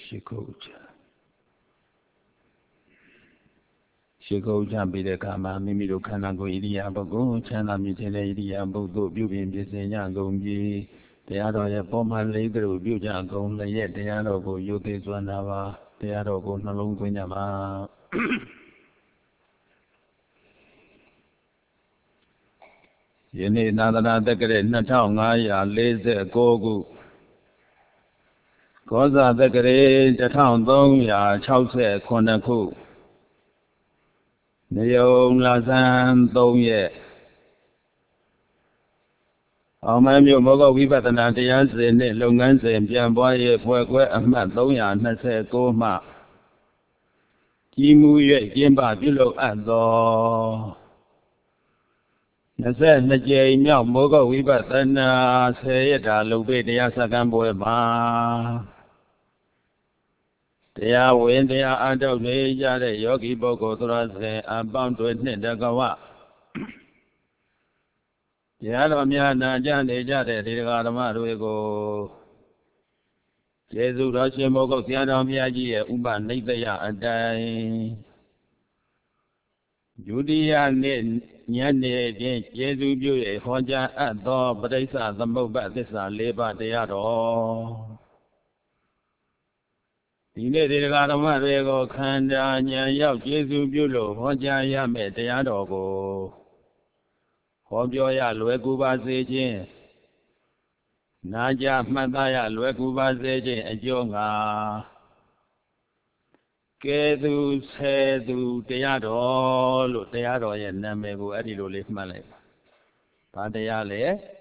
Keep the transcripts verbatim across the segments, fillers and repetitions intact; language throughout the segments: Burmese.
ရှိခိုးချရှိခိုးချပြီးတဲ့အခါမှာမိမိတို့ခန္ဓာကိုယ်ဣရိယာပုဂ္ဂိုလ်ချမ်းသာမြင့်တဲ့ဣရိယာပုဂ္ဂိုလ်ပြုပြင်ပြည့်စုံကြကုန်ပြီတရားတော်ရဲ့ပေါ်မှလေးကလေးပြုကြကုန်လျက်တရားတော်ကိုယုသိစွမ်းတာပါတရားတော်ကိုနှလုံးသွင်းကြပါယနေ့သာသနာတက္ကရာနှစ်ထောင်ငါးရာလေးဆယ်ကိုးခုကောဇာတက္ကရာတစ်ထောင်သုံးရာခြောက်ဆယ်ခုနှစ်ခုနေယုံလာဇန်သုံးရက်အောင်မမြို့မောဂဝိပဿနာတရားစဉ်နှင့်လုပ်ငန်းစဉ်ပြန်ပွားရေးဖွဲ့ခွဲအမှတ်သုံးရာနှစ်ဆယ်ကိုးမှကြီးမှု၍ကျင်းပပြုလုပ်အပ်သောနှစ်ဆယ်နှစ်ကြိမ်မြောက်မောဂဝိပဿနာဆယ်ရက်တာလုပ်ပေးတရားစခန်းပွဲမှာတရားဝင်တရားအထုတ်နေကြတဲ့ယောဂီပုဂ္ဂိုလ်သူတော်စင်အပေါင်းတွေနှင့်တကဝတရားတော်များနာကြားနေကြတဲ့ဒီဃာဓမ္မတွေကိုကျေးဇူးတော်ရှင်မောဂုတ်ဆရာတော်ဘုရားကြီးရဲ့ဥပနိဒယအတိုင်းဒုတိယနေ့ညနေဖြင့်ကျေးဇူးပြု၍ဟောကြားအပ်သောပရိစ္ဆသမုပ္ပါသစ္စာလေးပါးတရားတော်ဒီနေ့ဒီဃာဓမ္မတွေကိုခန္ဓာဉာဏ်ရောက်ကျေးဇူးပြုလို့ဟောကြားရမယ့်တရားတော်ကိုဟောပြောရလွယ်ကူပါစေခြင်းနာကြမှတ်သားရလွယ်ကူပါစေခြင်းအကျိုးငါကဲသူဆယ်သူတရားတော်လို့တရားတော်ရဲ့နာမည်ကိုအဲ့ဒီလိုလေးမှတ်လိုက်ပါဘာတရားလဲ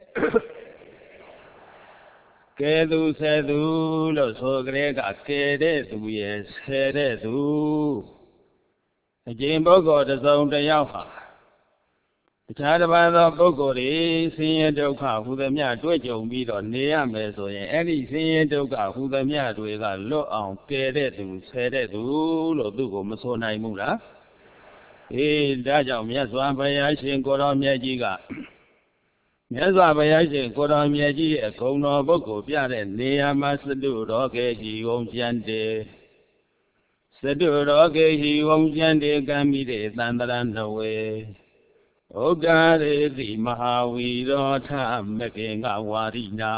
ကဲသူဆယ်သူလို့ဆိုကြတဲ့ကကဲတဲ့သူရဲ့ဆယ်တဲ့သူအကျင့်ပုဂ္ဂိုလ်တစ်စုံတစ်ယောက်ဟာတခြားတစ်ပါးသောပုဂ္ဂိုလ်တွေဆင်းရဲဒုက္ခဟူသမျှတွေ့ကြုံပြီးတော့နေရမယ်ဆိုရင်အဲ့ဒီဆင်းရဲဒုက္ခဟူသမျှတွေကလွတ်အောင်ကယ်တဲ့သူဆယ်တဲ့သူလို့သူ့ကိုမဆိုနိုင်ဘူးလားအေးဒါကြောင့်မြတ်စွာဘုရားရှင်ကိုရောမြတ်ကြီးကမြတ်စွာဘုရားရှင်ကိုရောမြတ်ကြီးရဲ့ဂုဏ်တော်ပုဂ္ဂိုလ်ပြတဲ့နေရာမှာစတုတော်ကေကြီးဝုံကျန်တယ်စတုတော်ကေကြီးဝုံကျန်တယ်ကံမိတဲ့သန္တရနဝေဩဃရေတိမဟာဝီရောထမကေငဝါရိနာ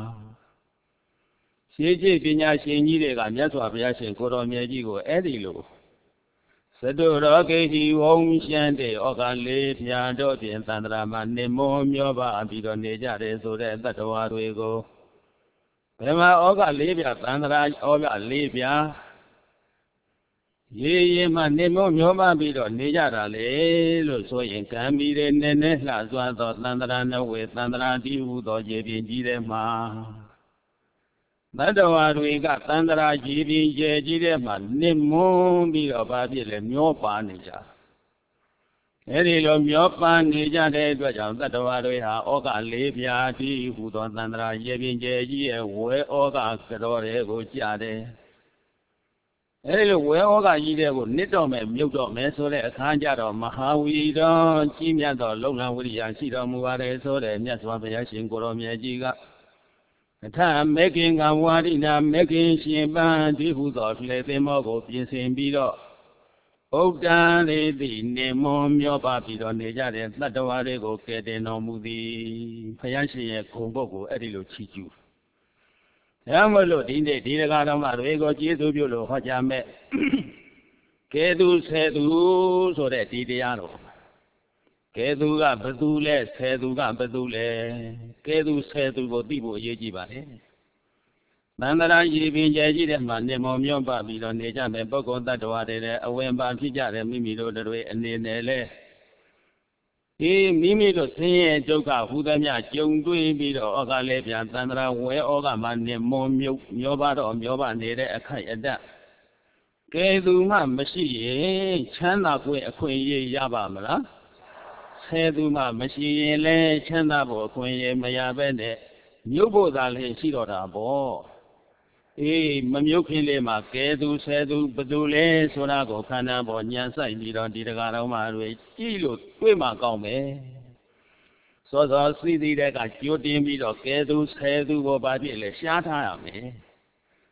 ရှင်းရှိပညာရှင်ကြီးတွေကမြတ်စွာဘုရားရှင်ကိုတော်မြတ်ကြီးကိုအဲ့ဒီလိုစတုရောကေဟိဝုံရှမ်းတဲ့ဩဃလေးဖြာတော့ဖြင့်သန္တရာမှာနေမောမျောပါပြီးတော့နေကြတယ်ဆိုတဲ့တတ္တဝါတွေကိုဘယ်မှာဩဃလေးဖြာသန္တရာဩဃလေးဖြာရေရင်မှနေမောမျောပါပြီးတော့နေကြတာလေလို့ဆိုရင်ကံမီတဲ့နည်းနည်းလှစွာသောသန္တရာနဝေသန္တရာတိဟုသောရေပြင်းကြီးတဲ့မှာတတ္တဝါတွေကသန္တရာကြီးပြင်းကျဲကြီးတဲ့မှာနေမွန်းပြီးတော့ဘာဖြစ်လဲမျောပါနေကြအဲဒီလိုမျောပါနေကြတဲ့အတွက်ကြောင့်တတ္တဝါတွေဟာဩဃလေးပြာတိဟုသောသန္တရာရေပြင်းကျဲကြီးရဲ့ဝဲဩဃကတော်တွေကိုကြားတယ်အဲဒီလိုဝဲဩဃကြီးတဲ့ကိုနစ်တော့မယ်မြုပ်တော့မယ်ဆိုတဲ့အခါကျတော့မဟာဝီတော်ကြီးမြတ်သောလုံလဝိရိယရှိတော်မူပါတယ်ဆိုတဲ့မြတ်စွာဘုရားရှင်ကိုရောမြတ်ကြီးကအထမေခင်ကဝါရိနာမေခင်ရှင်ပန်းဒီဟုသောလေသင်္ဘောကိုပြင်ဆင်ပြီးတော့ဥဒ္ဒံရေတိနေမွန်မျောပါပြီးတော့နေကြတဲ့တတ္တဝါတွေကိုကယ်တင်တော်မူသည်ဘုရားရှင်ရဲ့ဂုဏ်ပုဒ်ကိုအဲ့ဒီလိုချီးကျူးဒါမှမဟုတ်ဒီနေ့ဒီဃာတော်မတွေကိုကျေးဇူးပြုလို့ဟောကြားမဲ့ကဲသူဆယ်သူဆိုတဲ့ဒီတရားတော်ကဲသူကဘသူလဲဆယ်သူကဘသူလဲကဲသူဆယ်သူကိုသိဖို့အရေးကြီးပါတယ်သန္တရာရည်ပင်ကျဲကြီးတဲ့မှာနေမောမျောပါပြီးတော့နေကြမယ်ပုဂ္ဂိုလ်တ attva တွေလည်းအဝင်ပါဖြစ်ကြတယ်မိမိတို့တွေအနေနဲ့လဲဒီမိမိတို့ဆင်းရဲဒုက္ခဟူသမျှကြုံတွေ့ပြီးတော့ဩဃလေးပြန်သန္တရာဝဲဩဃမှာနေမောမြုပ်မျောပါတော့မျောပါနေတဲ့အခိုက်အတန့်ကဲသူမှမရှိရင်ချမ်းသာခွင့်အခွင့်အရေးရပါမလားဆယ်သူမှမရှိရင်လဲချမ်းသာဖို့အခွင့်အရေးမရဘဲနဲ့မြုပ်ဖို့သာလည်းရှိတော့တာပေါ့အေးမမြုပ်ခင်လေးမှာကဲသူဆယ်သူဘသူလဲဆိုတာကိုခန္ဓာပေါ်ညံဆိုင်ပြီးတော့ဒီတကားတော်မှတွေကြည့်လို့တွေ့မှကောင်းမယ်စောစောစီးသီးတဲ့ကကြိုတင်ပြီးတော့ကဲသူဆယ်သူကိုဘာဖြစ်လဲရှားထားရမယ်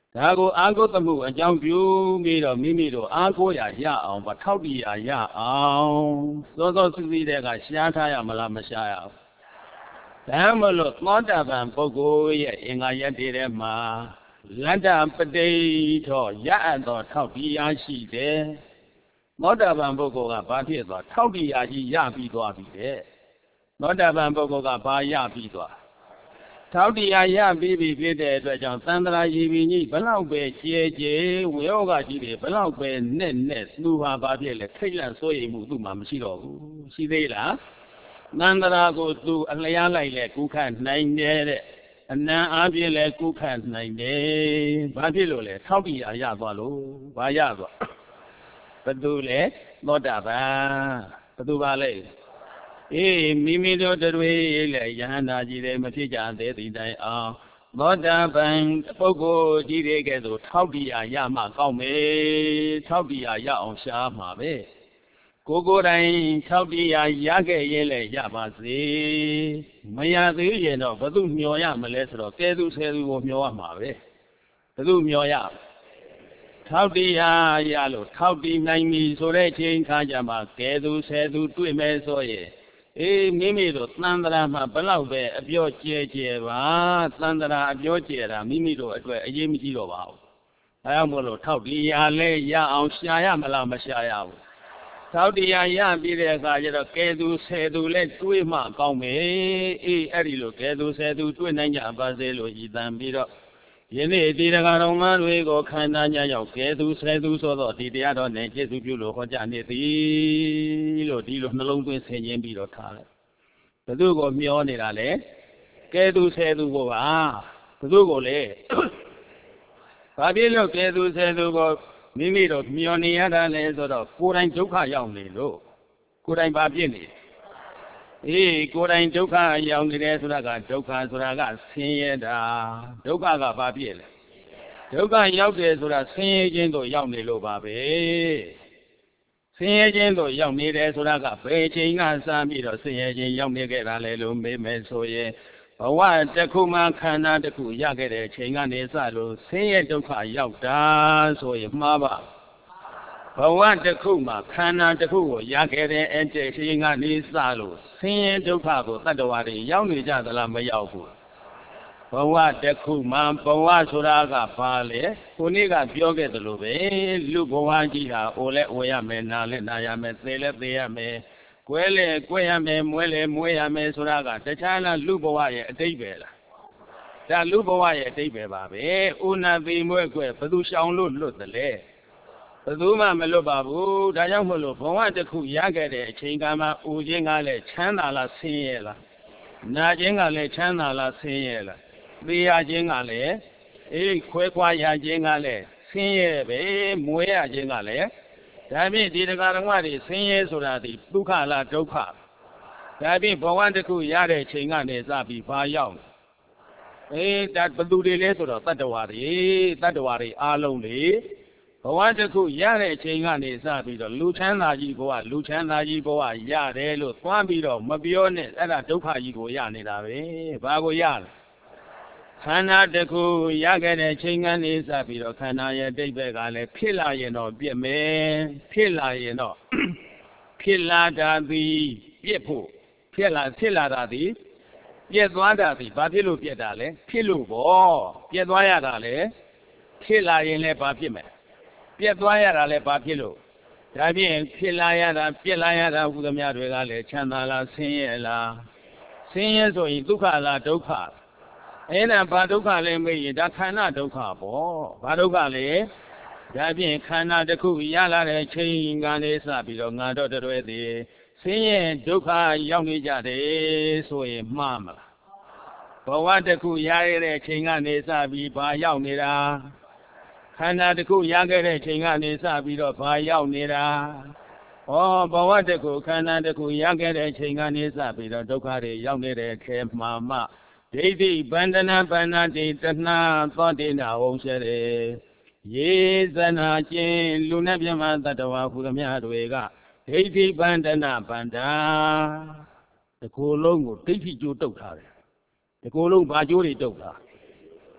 ဒါကိုအာကိုသမှုအကြောင်းပြုပြီးတော့မိမိတို့အာကိုရရအောင်ဗောထောက်တည်ရရအောင်စောစောစီးစီးတဲ့ကရှားထားရမလားမရှားရဘူးဒါမှမလို့သောတာပန်ပုဂ္ဂိုလ်ရဲ့အင်္ဂါရက်တွေထဲမှာလတ္တပတိထောရအပ်သောထောက်တည်ရရှိတယ်သောတာပန်ပုဂ္ဂိုလ်ကဘာဖြစ်သွားထောက်တည်ရရှိရပြီးသွားပြီတဲ့သောတာပန်ပုဂ္ဂိုလ်ကဘာရပြီးသွားထောက်တရားရပြီးပြီဖြစ်တဲ့အတွက်ကြောင့်သန္တရာရည်ပြီးကြီးဘလောက်ပဲကျဲကျဲဝေယောဂကြီးတွေဘလောက်ပဲနဲ့နဲ့သူဟာဘာဖြစ်လဲထိတ်လန့်စိုးရိမ်မှုသူ့မှာမရှိတော့ဘူးရှိသေးလားသန္တရာကိုသူအလျားလိုက်လဲကုခတ်နိုင်တယ်တဲ့အနံအားဖြင့်လဲကုခတ်နိုင်တယ်ဘာဖြစ်လို့လဲထောက်တရားရသွားလို့ဘာရသွားဘသူလဲသောတာပန်ဘသူပါလဲအေးမိမိတို့တွေလေယဟန္တာကြီးတွေမဖြစ်ကြသေးသည့်တိုင်အောင်သောတာပန်ပုဂ္ဂိုလ်ကြီးတွေကဲ့သို့ထောက်တရားရမှကောင်းမယ်ထောက်တရားရအောင်ရှားမှာပဲကိုကိုယ်တိုင်ထောက်တရားရခဲ့ရင်လည်းရပါစေမရသေးရင်တော့ဘသူမျောရမလဲဆိုတော့ကဲသူဆဲသူကိုမျောရမှာပဲဘသူမျောရထောက်တရားရလို့ထောက်တည်နိုင်ပြီဆိုတဲ့ချိန်ခါကြမှာကဲသူဆဲသူတွေ့မယ်ဆိုရင်အေးမိမိတို့သန္တရာမှာဘလောက်ပဲအပြောကျဲကျဲပါသန္တရာအပြောကျဲတာမိမိတို့အတွက်အရေးမကြီးတော့ပါဘူးအဲဒါမို့လို့ထောက်တရားလဲရအောင်ရှာရမလားမရှာရဘူးထောက်တရားရပြီးတဲ့အခါကျတော့ကဲသူဆယ်သူလဲတွေးမှကောင်းမယ်အေးအဲ့ဒီလိုကဲသူဆယ်သူတွေးနိုင်ကြပါစေလို့ဤတန်ပြီးတော့ယနေ့ဒီတရားတော်မတွေကိုခန္ဓာညာရောက်ကဲသူဆယ်သူဆိုတော့ဒီတရားတော်နဲ့ကျေစုပြုလို့ဟောကြားနေသည်လို့ဒီလိုနှလုံးသွင်းဆင်ခြင်ပြီးတော့ထားလိုက်ဘယ်သူကိုမျောနေတာလဲကဲသူဆယ်သူကိုပါဘယ်သူကိုလဲဘာဖြစ်လို့ကဲသူဆယ်သူကိုမိမိတို့မျောနေရတာလဲဆိုတော့ကိုယ်တိုင်ဒုက္ခရောက်နေလို့ကိုယ်တိုင်ဘာဖြစ်နေအေးကိုယ်တိုင်ဒုက္ခရောက်နေတယ်ဆိုတာကဒုက္ခဆိုတာကဆင်းရဲတာဒုက္ခကဘာဖြစ်လဲဒုက္ခရောက်တယ်ဆိုတာဆင်းရဲခြင်းတို့ရောက်နေလို့ပါပဲဆင်းရဲခြင်းတို့ရောက်နေတယ်ဆိုတာကဘယ်ချိန်ကစပြီးတော့ဆင်းရဲခြင်းရောက်နေခဲ့တာလဲလို့မေးမယ်ဆိုရင်ဘဝတစ်ခုမှခန္ဓာတစ်ခုရခဲ့တဲ့ချိန်ကနေစလို့ဆင်းရဲဒုက္ခရောက်တာဆိုရင်မှားပါဘဝတစ်ခုမှာခန္ဓာတစ်ခုကိုရခဲ့တဲ့အကျင့်ရှင်ကနေစလို့ဆင်းရဲဒုက္ခကိုတတ္တဝါတွေရောက်နေကြသလားမရောက်ဘူးဘဝတစ်ခုမှာဘဝဆိုတာကဘာလဲကိုနေ့ကပြောခဲ့သလိုပဲလူဘဝကြီးဟာအိုလဲအိုရမယ်နာလဲနာရမယ်သေလဲသေရမယ်ကွဲလဲကွဲရမယ်မွဲလဲမွဲရမယ်ဆိုတာကတခြားလားလူဘဝရဲ့အတိတ်ပဲလားဒါလူဘဝရဲ့အတိတ်ပဲပါပဲဥနာသိမွဲကွဲဘယ်သူရှောင်လို့လွတ်တယ်လဲဘယ်သူမှမလွတ်ပါဘူးဒါကြောင့်မလို့ဘဝတစ်ခုရခဲ့တဲ့အချိန်ကမှဦးခြင်းကလည်းချမ်းသာလားဆင်းရဲလားနာခြင်းကလည်းချမ်းသာလားဆင်းရဲလားသိရခြင်းကလည်းအေးခွဲခွာရခြင်းကလည်းဆင်းရဲပဲမွေးရခြင်းကလည်းဒါဖြင့်ဒီတရားတော်မတွေဆင်းရဲဆိုတာဒီဒုက္ခလားဒုက္ခဒါဖြင့်ဘဝတစ်ခုရတဲ့ချိန်ကနေစပြီးဘာရောက်အေးဒါဘသူတွေလဲဆိုတော့တတ္တဝါတွေတတ္တဝါတွေအားလုံးလေဘဝတစ်ခုရတဲ့ချိန်ကနေစပြီးတော့လူချမ်းသာကြီးဘဝလူချမ်းသာကြီးဘဝရတယ်လို့သွားပြီးတော့မပြောနဲ့အဲ့ဒါဒုက္ခကြီးကိုရနေတာပဲဘာကိုရလဲခန္ဓာတစ်ခုရခဲ့တဲ့ချိန်ကနေစပြီးတော့ခန္ဓာရဲ့တိတ်ဘက်ကလည်းဖြစ်လာရင်တော့ပြည့်မယ်ဖြစ်လာရင်တော့ဖြစ်လာတာသည်ပြည့်ဖို့ဖြစ်လာဖြစ်လာတာသည်ပြည့်သွားတာသည်ဘာဖြစ်လို့ပြည့်တာလဲဖြစ်လို့ပေါ့ပြည့်သွားရတာလေဖြစ်လာရင်လည်းဘာဖြစ်မယ်ပြည့်သွားရတာလည်းဘာဖြစ်လို့ဒါဖြင့်ဖြစ်လာရတာပြည့်လာရတာဟူသမျှတွေကလည်းချမ်းသာလားဆင်းရဲလားဆင်းရဲဆိုရင်ဒုက္ခလားဒုက္ခအဲ့ဒါဘာဒုက္ခလဲမေးရင်ဒါခန္ဓာဒုက္ခပေါ့ဘာဒုက္ခလဲဒါဖြင့်ခန္ဓာတစ်ခုရလာတဲ့ချိန်ကနေစပြီးတော့ငါတော့တွဲသေးဆင်းရဲဒုက္ခရောက်နေကြတယ်ဆိုရင်မှားမလားဘဝတစ်ခုရရတဲ့ချိန်ကနေစပြီးဘာရောက်နေတာခန္ဓာတစ်ခုရခဲ့တဲ့ချိန်ကနေစပြီးတော့ဘာရောက်နေတာဩဘဝတစ်ခုခန္ဓာတစ်ခုရခဲ့တဲ့ချိန်ကနေစပြီးတော့ဒုက္ခတွေရောက်နေတဲ့ခဲမှာမှဒိဋ္ဌိဗန္ဒနာဗန္နာတိတဏှာသောတိနာဝံရှရေယေဇနာချင်းလူနဲ့ပြမတ္တဝါဟူသမျှတွေကဒိဋ္ဌိဗန္ဒနာဗန္ဒာဒီကိုယ်လုံးကိုဒိဋ္ဌိကျိုးတုတ်ထားတယ်ဒီကိုယ်လုံးဘာကျိုးတွေတုတ်တာ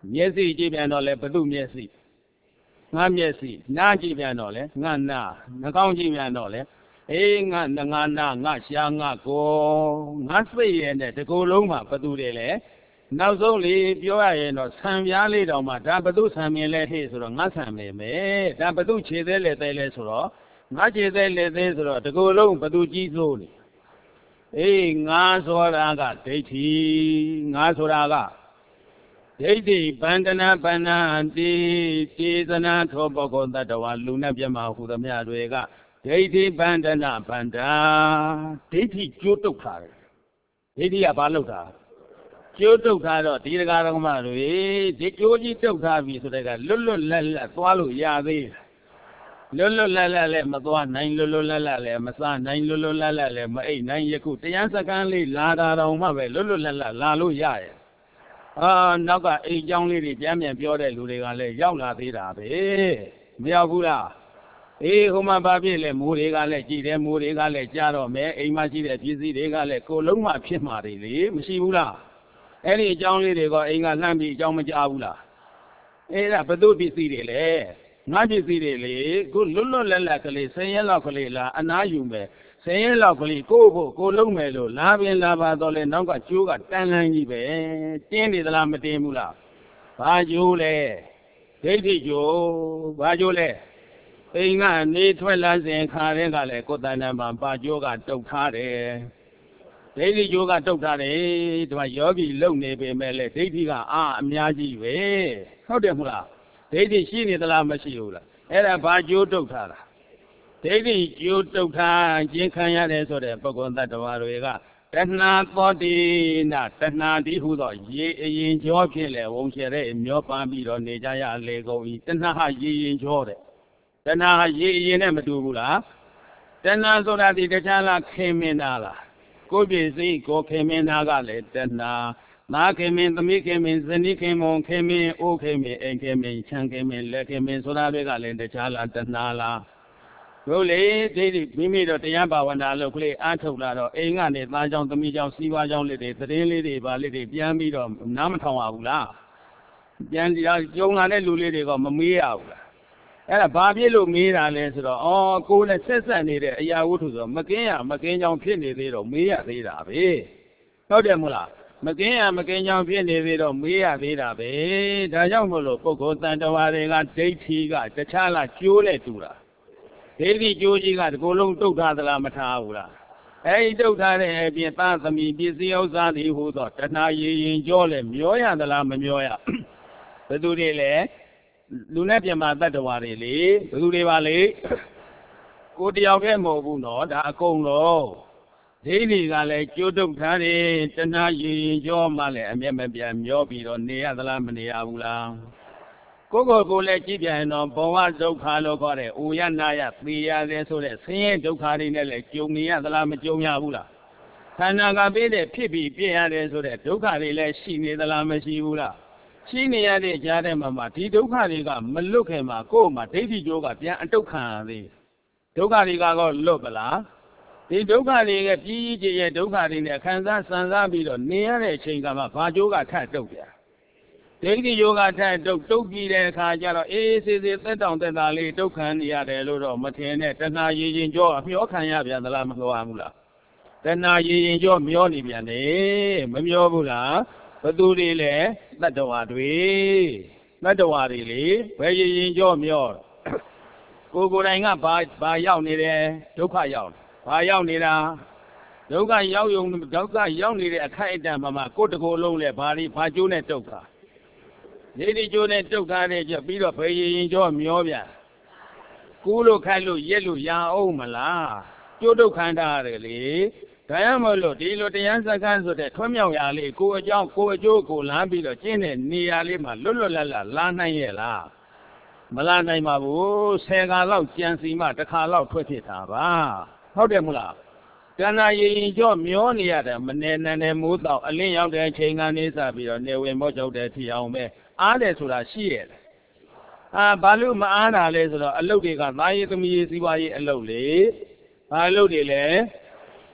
မျက်စိကြည့်ပြန်တော့လေဘသူမျက်စိငါမျက်စိနားကြည့်ပြန်တော့လေငါနားနှာခေါင်းကြည့်ပြန်တော့လေအေးငါငါနာငါရှာငါကိုငါစိတ်ရဲ့နဲ့ဒီကိုယ်လုံးမှာဘသူတွေလဲနောက်ဆုံးလေပြောရရင်တော့ဆံပြားလေးတောင်မှဒါဘသူဆံမြင်လဲဟေ့ဆိုတော့ငါဆံမြင်မယ်ဒါဘသူခြေသေးလေသေးလဲဆိုတော့ငါခြေသေးလေသေးဆိုတော့ဒီကိုယ်လုံးဘသူကြီးစိုးနေအေးငါဆိုတာကဒိဋ္ဌိငါဆိုတာကဒိဋ္ဌိဗန္ဒနာဗန္နတိတေသနာထောပကောတတဝလူနဲ့ပြမဟုသမျှတွေကဒိဋ္ဌိဗန္ဒနာဗန္ဒာဒိဋ္ဌိကျိုးတုတ်ထားတယ်ဒိဋ္ဌိကဘာလုပ်တာကျိုးတုတ်ထားတော့ဒီတရားတော်မှတွေဒီကျိုးကြီးတုတ်ထားပြီဆိုတဲ့ကလွတ်လွတ်လပ်လပ်သွားလို့ရသေးလွတ်လွတ်လပ်လပ်လည်းမသွားနိုင်လွတ်လွတ်လပ်လပ်လည်းမစားနိုင်လွတ်လွတ်လပ်လပ်လည်းမအိပ်နိုင်ယခုတရားစကမ်းလေးလာတာတော်မှပဲလွတ်လွတ်လပ်လပ်လာလို့ရရဲ့အာနောက်ကအိမ်เจ้าလေးတွေပြန်ပြန်ပြောတဲ့လူတွေကလည်းရောက်လာသေးတာပဲမရောက်ဘူးလားအေးဟိုမှာဘာဖြစ်လဲမိုးတွေကလည်းကြည်တယ်မိုးတွေကလည်းကြားတော့မယ်အိမ်မှာရှိတဲ့ပစ္စည်းတွေကလည်းကိုလုံးမှဖြစ်မှာတွေလေမရှိဘူးလားအဲ့ဒီအကြောင်းလေးတွေကအိမ်ကလှမ်းပြီးအကြောင်းမကြားဘူးလားအဲ့ဒါဘယ်သူပစ္စည်းတွေလဲငါပစ္စည်းတွေလေကိုလွတ်လွတ်လပ်လပ်ကလေးဆယ်ရက်လောက်ကလေးလားအနားယူမယ်ဆယ်ရက်လောက်ကလေးကိုဖို့ကိုလုံးမယ်လို့လာပင်လာပါတော့လေနောက်ကကျိုးကတန်းလန်းကြီးပဲတင်းနေသလားမတင်းဘူးလားဘာကျိုးလဲဒိဋ္ဌိကျိုးဘာကျိုးလဲအိမ်ကနေထွက်လာစဉ်ခါတဲ့ကလည်းကိုယ်တဏ္ဍာမှာပါကျိုးကတုတ်ထားတယ်ဒိဋ္ဌိကျိုးကတုတ်ထားတယ်ဒီမှာယောဂီလုံနေပေမဲ့လေဒိဋ္ဌိကအာအများကြီးပဲဟုတ်တယ်မဟုတ်လားဒိဋ္ဌိရှိနေသလားမရှိဘူးလားအဲ့ဒါဘာကျိုးတုတ်ထားတာဒိဋ္ဌိကျိုးတုတ်ထားခြင်းခံရတယ်ဆိုတဲ့ပုဂ္ဂိုလ်တ attva တွေကတဏှာသောတိနာတဏှာတိဟုသောရေအရင်ကြောဖြစ်လေဝုံချဲတဲ့မျောပန်းပြီးတော့နေကြရလေကုန်ဤတဏှာဟာရေရင်ကြောတဲ့တဏှာဟာရေအရင်နဲ့မတူဘူးလားတဏှာဆိုတာဒီတခြားလားခင်မင်းသားလားကိုယ်ပြည့်စိကိုခင်မင်းသားကလည်းတဏှာနာခင်မင်းသမီးခင်မင်းဇနီးခင်မုံခင်မင်းအိုးခင်မင်းအိမ်ခင်မင်းချမ်းခင်မင်းလက်ခင်မင်းဆိုတာတွေကလည်းတခြားလားတဏှာလားတို့လေဒီမိမိတို့တရားဘာဝနာလုပ်ကလေးအားထုတ်လာတော့အိမ်ကနေသားကြောင့်သမီးကြောင့်စီးပွားကြောင့်လေးတွေသတင်းလေးတွေဗာလေးတွေပြန်ပြီးတော့နားမထောင်ရဘူးလားပြန်ကြကြုံလာတဲ့လူလေးတွေကမမေးရဘူးလားအဲ့ဒါဘာဖြစ်လို့မေးတာလဲဆိုတော့အော်ကိုယ်နဲ့ဆက်ဆက်နေတဲ့အရာဝတ္ထုဆိုမကင်းရမကင်းကြောင့်ဖြစ်နေသေးတော့မေးရသေးတာပဲဟုတ်တယ်မို့လားမကင်းရမကင်းကြောင့်ဖြစ်နေသေးတော့မေးရသေးတာပဲဒါကြောင့်မို့လို့ပုဂ္ဂိုလ်တန်တဝါတွေကဒိဋ္ဌိကတခြားလားကျိုးလဲတူတာဒိဋ္ဌိကျိုးကြီးကဒီကိုယ်လုံးတုတ်ထားသလားမထားဘူးလားအဲဒီတုတ်ထားတဲ့အပြင်သားသမီးပစ္စည်းဥစ္စာတွေဟူသောတဏှာရည်ရင်ကြောလဲမျောရသလားမမျောရဘယ်သူတွေလဲလူနဲ့ပြမတ attva တွေလေဘယ်သူတွေပါလေကိုတယောက်တည်းမဟုတ်ဘူးနော်ဒါအကုန်လုံးဒိဋ္ဌိကလည်းကျိုးတုတ်ထားတယ်တဏှာရည်ရင်ကြောမှလည်းအမျက်မပြတ်မျောပြီးတော့နေရသလားမနေရဘူးလားကိုယ်ကိုယ်ကိုလည်းကြည့်ပြန်တော့ဘဝဒုက္ခလို့ခေါ်တဲ့အိုရနာရသေရတယ်ဆိုတဲ့ဆင်းရဲဒုက္ခတွေနဲ့လည်းကြုံနေရသလားမကြုံရဘူးလားခန္ဓာကပေးတဲ့ဖြစ်ပြီးပြည့်ရတယ်ဆိုတဲ့ဒုက္ခတွေလည်းရှိနေသလားမရှိဘူးလားရှိနေရတဲ့ကြားထဲမှာမှဒီဒုက္ခတွေကမလွတ်ခင်မှာကိုယ်မှာဒိဋ္ဌိကျိုးကပြန်အတုတ်ခံရသေးဒုက္ခတွေကတော့လွတ်ပလားဒီဒုက္ခတွေကပြည်ကြီးရဲ့ဒုက္ခတွေနဲ့ခံစားဆန်စားပြီးတော့နေရတဲ့အချိန်ကမှဘာကျိုးကထတ်တုတ်ပြန်ဒိဋ္ဌိယောဂထက်တုတ်တုတ်ပြီးတဲ့အခါကျတော့အေးစေစေသက်တောင်သက်သာလေးဒုက္ခနေရတယ်လို့တော့မထင်နဲ့တဏှာရည်ရင်ကြောအမျောခံရပြန်သလားမမျောဘူးလားတဏှာရည်ရင်ကြောမျောနေပြန်တယ်မမျောဘူးလားဘသူတွေလဲတတ္တဝါတွေတတ္တဝါတွေလေဘယ်ရည်ရင်ကြောမျောကိုကိုယ်တိုင်ကဘာဘာရောက်နေတယ်ဒုက္ခရောက်ဘာရောက်နေတာဒုက္ခရောက်ယုံဒုက္ခရောက်နေတဲ့အခိုက်အတန့်မှာမှကိုယ်တကိုယ်လုံးလဲဘာဒီဘာကျိုးနဲ့တုတ်တာဒီဒီကျိုးနဲ့တုတ်ထားတဲ့ကြပြီးတော့ဘယ်ရင်ကြောမျောပြန်ကူးလို့ခိုက်လို့ရက်လို့ရအောင်မလားကျိုးတုတ်ခန္ဓာရတယ်လေဒါရမလို့ဒီလိုတရားစကားဆိုတဲ့ထွံ့မြောက်ရာလေးကိုအကြောင်းကိုအကျိုးကိုလမ်းပြီးတော့ကျင်းတဲ့နေရာလေးမှာလွတ်လွတ်လပ်လပ်လာနိုင်ရဲ့လားမလာနိုင်ပါဘူးဆယ်ခါလောက်ကြံစီမှတစ်ခါလောက်ထွက်ဖြစ်တာပါဟုတ်တယ်မလားတဏှာရည်ရင်ကြောမျောနေရတယ်မနေနဲ့နဲ့မိုးတော့အလင်းရောက်တဲ့အချိန်ကနေစပြီးတော့နေဝင်မော့ကြောက်တဲ့ထီအောင်ပဲအားတယ်ဆိုတာရှိရဲ့အာဘာလို့မအားတာလဲဆိုတော့အလုတ်တွေကသားရည်သမီးရည်စီးပွားရေးအလုတ်လေဘာအလုတ်တွေလဲ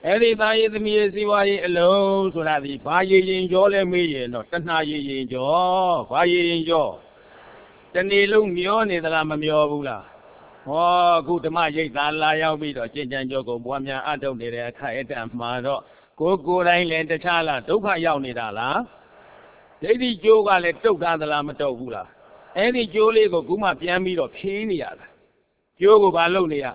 Every day the music was alone, so that the fire in Jolly me, not Tana in Joe, fire in Joe. The Nilum Mioni, the Lamamiola. Oh, good magic that lie out with a change and Joko, one year I don't need a kite and mother. Go good island, the chala, Doka Yaunidala. Lady Joga let took down the Lamatogula. Any Jolie go Guma Piami or Pinia. Jogo Balonia.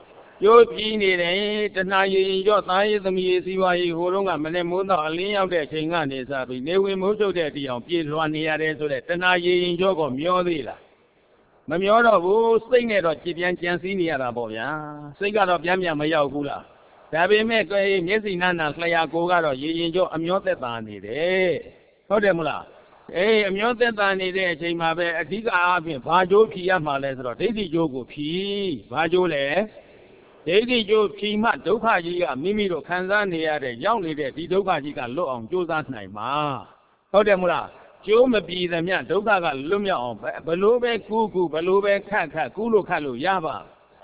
Yo Pini, the night in your eye, the music why you hold on, and then moon or lean out there, Chingan is up. We never moved to that, young Piers one year, so that the night in Jogo Miodila. Mamiono, who sing it or Chipian Chancini Araboya, sing out of Yamia Mayagula. Tabby make a missing Nana, Slaya Goga or Yin Jo, Amiote Bani, eh? Hodemula. Eh, Amiote Bani, eh, Chimabe, a Diga Abin, Bajo Piamales, or Daddy Jogo P, Bajole. Daddy Joe Pima, Dokaji, Mimiro Kanzania, the young lady, the Dokaji can look on Joe's Naima. Hodemula. Joe may be the man, Doga Lumia on Balube, Kuku, Balube, Kaka, Kulu Kalu, Yaba.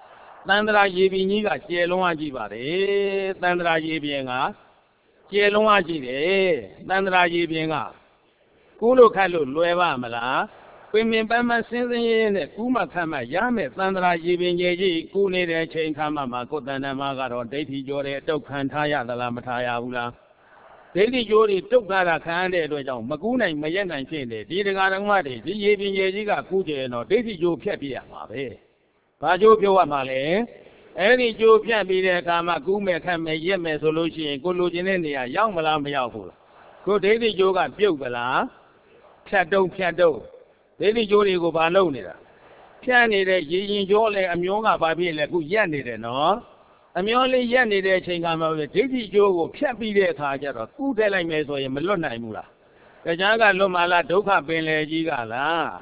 Tandra Yibiniga, Jelonga Jiba, eh, Tandra Yibinga, Jelonga Jibe, Tandra Yibinga. Kulu Kalu, Lueva Mala, women Bama Sinzi, Kuma Kama, Yame, Tandra Yibinji, Kuni, the chain Kama, Makotana Maga, or Dati Jore, Dokantaya, the Lamataya Ula. Lady Jody took that a candid with Maguna and Mayan and Chinde, Didn't Madi, the Yavin Yajiga Kuja, or Daisy Joe Pia, Mabe. Pajo Pua Male, any Joe Pia be there, Kamakume, Kame Yeme solution, Gulujinia, young Malam Yahu. Go Daisy Joe got Bugala, Piado Piado. Lady Jody go Balonida. Piani, the Yin Jole, and Yonga Babi, like Yanni, no? I'm only Yanni there, Chingam, the Daisy Joe, Piapi there, Kaja, who tell I may so in Melona Mula. The Jaga Lomala Doka Pele Gigala.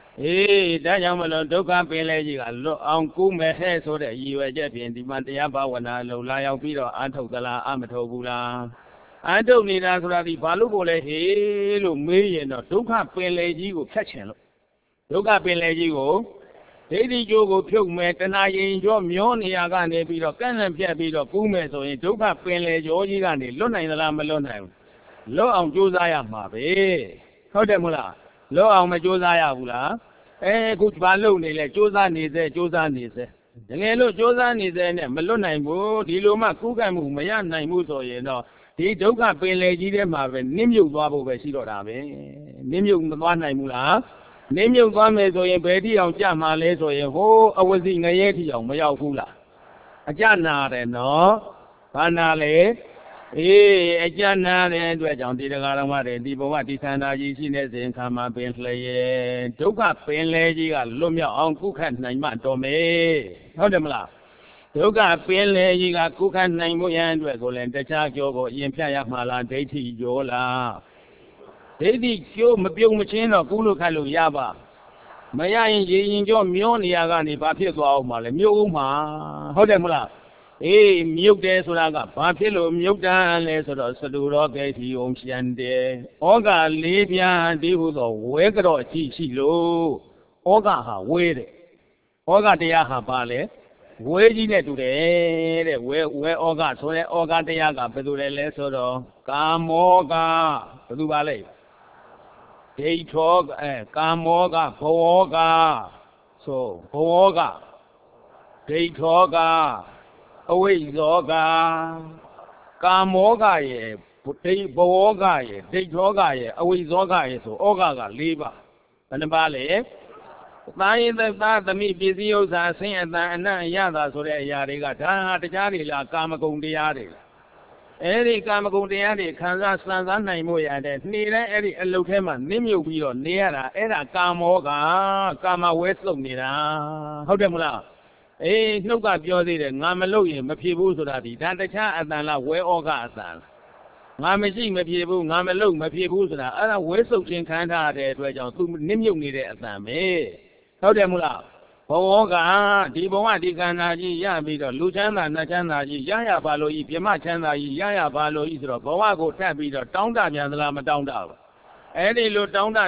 Eh, that young man Doka Pele Gigala, Uncle Mehe, so that you are Japan, the Mantiaba, when I low lie out Peter, Antogala, Amatogula. I don't need answer the Balubole, Halo, million or Doka Pele Gigo catching. Doka Pele Gigo. Lady Jogo took me and I enjoy Mioni Agani, Peter, Canon Piabito, Pume, so he took up Pele Georgigani, Luna in the Lamalona. Low on Josiah Mabe. Hodemula. Low on my Josiah Ula. Eh, good balloon, like Josan is there, Josan is there. The yellow Josan is there, Melona, Diloma, Kugamu, Mayan, Muso, you know. He took up Pele Gidemav, Nimu Babu, Vesidorabe, Nimu Mula. Name your garment or your betty on Jamales or your whole, I was in a yeti on Mayakula. A Jana, no? Panale, eh, a Jana and Wedon did a Garamare, Dibawati Tana, Yisines and Kama Bentley, took up Pen Lady, Lumia on Cook and Naima Tome. How them laugh? Took up Pen Lady, Cook and Naimo and Wegol and the Chago, Yempia Mala, Dati Jola. Lady Joe Mabu Machine or Kulu Kalu Yaba. Maya in your Mioni Agani, Papio Alma, Muma, Hodemula. Eh, milk days when I got Papilo, milk down, less of the Saduro, Gati, Omsiande. Oga, Libya, Divu, Wegro, Chichilo. Oga, ha, wait. Oga de Yaha Bale. Waiting today, where Oga, so that Oga de Yaga, Pedule, less of the Kamoga, Pedubale. They talk, eh, Kamoga, Poga. So, Poga. They talk, away Zoga. Kamoga, ye, they Poga, ye, they talk, away Zoga, so Oga, Liba. And the ballet. By the fact that me busios are saying that Yada, so that Yadiga, the Jadila, Kamagundiadi. Any Kamagundiadi, Kansas, Naimoya, that neither any Lukema, Nimu, Nera, Era Kamoga, Kama West Lumina. How them laugh? Eh, no got Jodi, Namaloy, Mapibu, so that the chat and then where Oga. Mammy, Mapibu, Namalo, Mapibu, so that other West of Chinkanta, that was Nimu needed at them, eh? How them laugh? Oga, Diboa, Diganaji, Yabi, Lucana, Nachanaji, Yaya Balo, Yamachana, Yaya Balo, Isra, Boago, Tabi, Tonda, Yanlama, down down. Any Lutonda,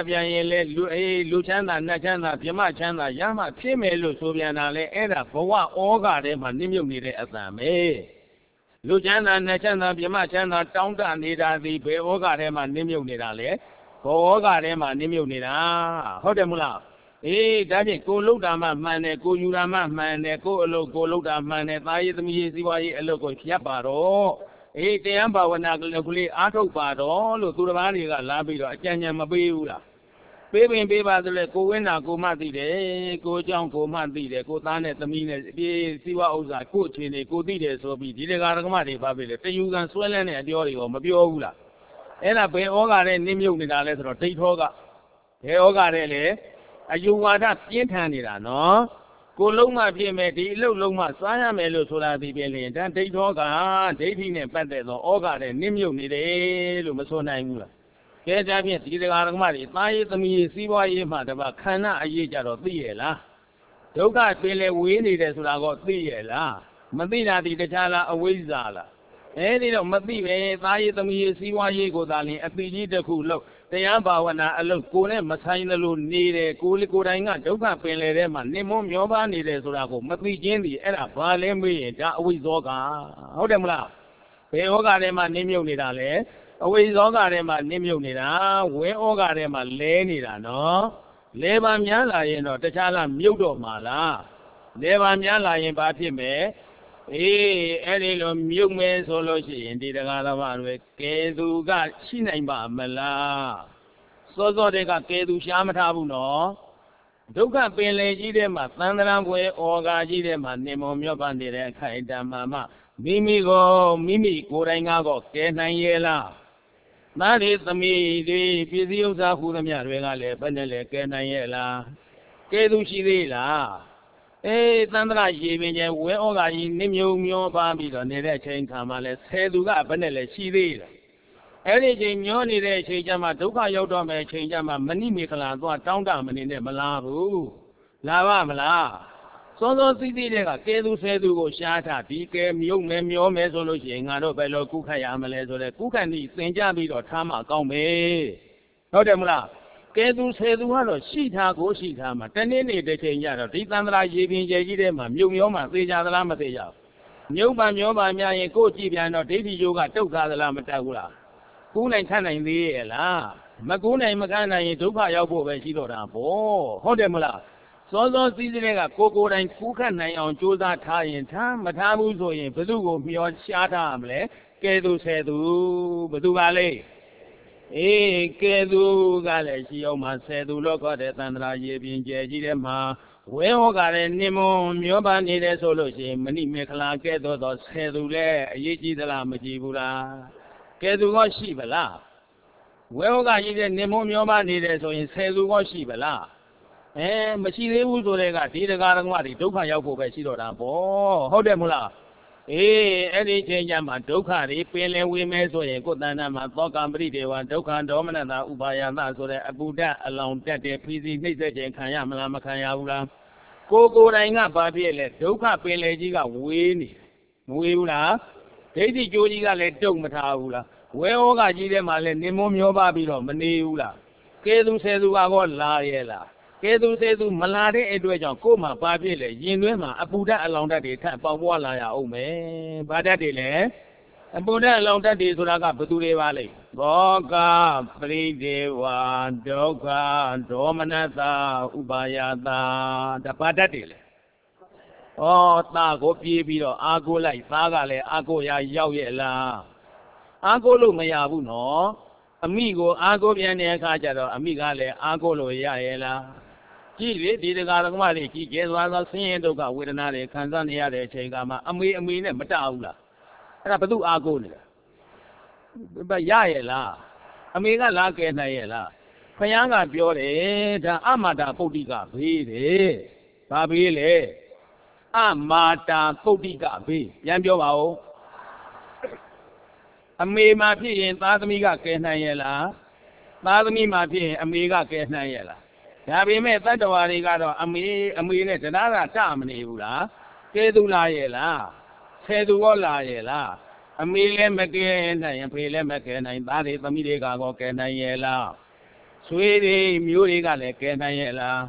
Lucana, Nachana, Yamachana, Yama, Pime, Lusubiana, Eda, Boa, Oga, them, and Nimu needed at them, eh? လူချမ်းသာနဲ့ချမ်းသာပြမချမ်းသာတောင်းတနေတာသည်ဘယ်ဩဃထဲမှာနင်းမြုပ်နေတာလဲဘောဩဃထဲမှာနင်းမြုပ်နေတာဟုတ်တယ်မလားအေးဒါဖြင့်ကိုလုတ်တာမှမှန်တယ်ကိုယူတာမှမှန်တယ်ကိုအလုပ်ကိုလုတ်တာမှန်တယ်သားရေးသမီးရေးစီးပွားရေးအလုပ်ကိုဖြတ်ပါတော့အေးတရားဘာဝနာကလေးအားထုတ်ပါတော့လို့သူတစ်ပါးတွေကလာပြီးတော့အကြံဉာဏ်မပေးဘူးလားပေးပင်ပေးပါဆိုလေကိုဝင်းနာကိုမှသိတယ်ကိုเจ้าကိုမှသိတယ်ကိုသားနဲ့သမီးနဲ့ပြေးစီးပွားဥစ္စာကိုချင်းနေကိုသိတယ်ဆိုပြီးဒီတကာဓမ္မတွေပါပြီလေတယူကံဆွဲလန်းတဲ့အပြောတွေကိုမပြောဘူးလားအဲ့ဒါဘယ်ဩဃတဲ့နင်းမြုပ်နေတာလဲဆိုတော့ဒိဋ္ဌောကဘယ်ဩဃတဲ့လေအယူဝါဒပြင်းထန်နေတာနော်ကိုလုံးမဖြစ်မဲ့ဒီအလုပ်လုံးမစားရမယ်လို့ဆိုတာဒီပြင်လေဒါဒိဋ္ဌောကဒိဋ္ဌိနဲ့ပတ်သက်သောဩဃတဲ့နင်းမြုပ်နေတယ်လို့မဆိုနိုင်ဘူးလားကဲဒါဖြင့်ဒီတရားဓမ္မတွေသားရေးသမီးရေးစီးပွားရေးမှတပါခန္ဓာအရေးကြတော့သိရလားဒုက္ခပင်လေဝေးနေတယ်ဆိုတာကိုသိရလားမသိတာဒီတခြားလားအဝိဇ္ဇာလားအဲဒီတော့မသိပဲသားရေးသမီးရေးစီးပွားရေးကိုသာလျှင်အပိကြီးတစ်ခုလို့တရားဘာဝနာအလုပ်ကိုနဲ့မဆိုင်လို့နေတယ်ကိုယ်ကိုယ်တိုင်ကဒုက္ခပင်လေထဲမှာနှိမ့်မွမျောပါနေတယ်ဆိုတာကိုမသိချင်းဒီအဲ့ဒါဘာလဲမေးရင်ဒါအဝိဇ္ဇောကဟုတ်တယ်မလားဘယ်ဩဃထဲမှာနှိမ့်မြုပ်နေတာလဲအဝိဇ္ဇောကထဲမှာနင်းမြုပ်နေတာဝဲဩဃထဲမှာလဲနေတာနော်လဲပါများလာရင်တော့တခြားလားမြုပ်တော့မှာလားလဲပါများလာရင်ဘာဖြစ်မယ်အေးအဲ့ဒီလိုမြုပ်မယ်ဆိုလို့ရှိရင်ဒီတရားတော်ဘာတွေကဲသူကရှိနိုင်ပါမလားစောစောတည်းကကဲသူရှားမထားဘူးနော်ဒုက္ခပင်လေကြီးထဲမှာသန္တရံဘွယ်ဩဃကြီးထဲမှာနေမောမျောပါနေတဲ့အခိုင်အတမ်းမှမိမိကိုမိမိကိုယ်တိုင်ကတော့ကဲနိုင်ရဲ့လားသားတွေသမီးတွေပြည်စည်းဥစ္စာဟူသမျှတွေကလည်းဘယ်နဲ့လဲကဲနိုင်ရဲ့လားကဲသူရှိသေးလားအေးသန္တရရေပင်ကျဲဝဲဩဃာကြီးနစ်မြုံမျောပါပြီးတော့နေတဲ့အချိန်ခါမှလဲဆယ်သူကဘယ်နဲ့လဲရှိသေးလားအဲ့ဒီချိန်မျောနေတဲ့အချိန်ကျမှဒုက္ခရောက်တော့မယ်အချိန်ကျမှမဏိမေခလာသွားတောင်းတမနေနဲ့မလားဘူးလာပါမလားစောစောစီးစီးတဲ့ကကဲသူဆဲသူကိုရှားထားဒီကဲမြုပ်မယ်မျောမယ်ဆိုလို့ရှိရင်ငါတို့ဘယ်လိုကုခတ်ရမလဲဆိုတဲ့ကုခတ်နည်းသင်ကြပြီးတော့ထားမှကောင်းမယ်ဟုတ်တယ်မလားကဲသူဆဲသူကတော့ရှိထားကိုရှိထားမှာတနေ့နေ့တစ်ချိန်ကျတော့ဒီသန္တရာရေပြင်ကျဲကြီးထဲမှာမြုပ်မျောမှသေကြသလားမသေကြဘူးမြုပ်ပါမျောပါများရင်ကိုကြည့်ပြန်တော့ဒိဋ္ဌိယောဂတုတ်ထားသလားမတက်ဘူးလားကူးနိုင်ခန့်နိုင်သေးရဲ့လားမကူးနိုင်မခန့်နိုင်ရင်ဒုက္ခရောက်ဖို့ပဲရှိတော့တာပေါ့ဟုတ်တယ်မလားစောစောစီးစီးတဲ့ကကိုကိုယ်တိုင်ကူးခတ်နိုင်အောင်ကြိုးစားထားရင်ထားမထားဘူးဆိုရင်ဘယ်သူကိုမျောရှားထားရမလဲကဲသူဆဲသူဘယ်သူပါလဲအေးကဲသူကလည်းရှိအောင်မှာဆဲသူလို့ခေါ်တဲ့သန္တရာရေပြင်ကျဲကြီးတဲ့မှာဝဲဟောကလည်းနိမွန်မျောပါနေတယ်ဆိုလို့ရှိရင်မဏိမေခလာကဲတော့တော့ဆဲသူလည်းအရေးကြီးသလားမကြည့်ဘူးလားကဲသူကရှိပလားဝဲဟောကကြီးတဲ့နိမွန်မျောပါနေတယ်ဆိုရင်ဆဲသူကရှိပလားအဲမရှိသေးဘူးဆိုတဲ့ကဒီတရားဓမ္မတွေဒုက္ခရောက်ဖို့ပဲရှိတော့တာပေါ့ဟုတ်တယ်မလားအေးအဲ့ဒီချိန်ကျမှဒုက္ခတွေပင်လယ်ဝေမယ်ဆိုရင်ကိုယ်တဏ္ဍမှာသောကံပရိဒေဝဒုက္ခဒေါမနတာဥပါယနာဆိုတဲ့အပူဓာတ်အလောင်တက်တဲ့ဖိစီနှိမ့်ဆက်ခြင်းခံရမလားမခံရဘူးလားကိုယ်ကိုယ်တိုင်ကဘာဖြစ်လဲဒုက္ခပင်လယ်ကြီးကဝေးနေမဝေးဘူးလားဒိဋ္ဌိကြိုးကြီးကလည်းတုံမထားဘူးလားဝဲဩဃကြီးထဲမှာလည်းနေမမျောပါပြီးတော့မနေဘူးလားကဲသူဆဲသူကောလာရဲ့လားကဲသူစေသူမလာတဲ့အတွက်ကြောင့်ကိုယ်မှာပါပြည့်လေရင်တွင်းမှာအပူဓာတ်အလောင်ဓာတ်တွေထပ်ပေါက်ပွားလာရအောင်မယ်။ဘာဓာတ်တွေလဲအပူဓာတ်အလောင်ဓာတ်တွေဆိုတာကဘယ်သူတွေပါလဲ။ဘောကပရိဒေဝဒုက္ခဒေါမနတာဥပါယတာဒါဘာဓာတ်တွေလဲ။ဩသားကိုပြေးပြီးတော့အာကိုလိုက်သားကလည်းအာကိုရရောက်ရဲ့လား။အာကိုလို့မရဘူးနော်။အမိကိုအာကိုပြန်တဲ့အခါကျတော့အမိကလည်းအာကိုလို့ရရဲ့လား။ကြည့်လေဒီတရားဓမ္မတွေကြီးကျဲသွားသောဆင်းရဲဒုက္ခဝေဒနာတွေခံစားနေရတဲ့အချိန်ကမှအမေအမေနဲ့မတဘူးလားအဲ့ဒါဘသူအားကိုးနေလဲဘရရဲ့လားအမေကလားကဲနိုင်ရဲ့လားခရမ်းကပြောတယ်ဒါအမာတာပုဒ္ဓိကဘေးတယ်ဘာဘေးလဲအမာတာပုဒ္ဓိကဘေးပြန်ပြောပါဦးအမေမှာဖြစ်ရင်သားသမီးကကဲနိုင်ရဲ့လားသားသမီးမှာဖြစ်ရင်အမေကကဲနိုင်ရဲ့လားဒါပေမဲ့တတ္တဝါတွေကတော့အမေအမေနဲ့တရားသာတမနေဘူးလားကဲသူလာရဲ့လားဆယ်သူရောလာရဲ့လားအမေလည်းမကဲနိုင်အဖေလည်းမကဲနိုင်သားတွေသမီးတွေကကောကဲနိုင်ရဲ့လားဆွေတွေမျိုးတွေကလည်းကဲနိုင်ရဲ့လား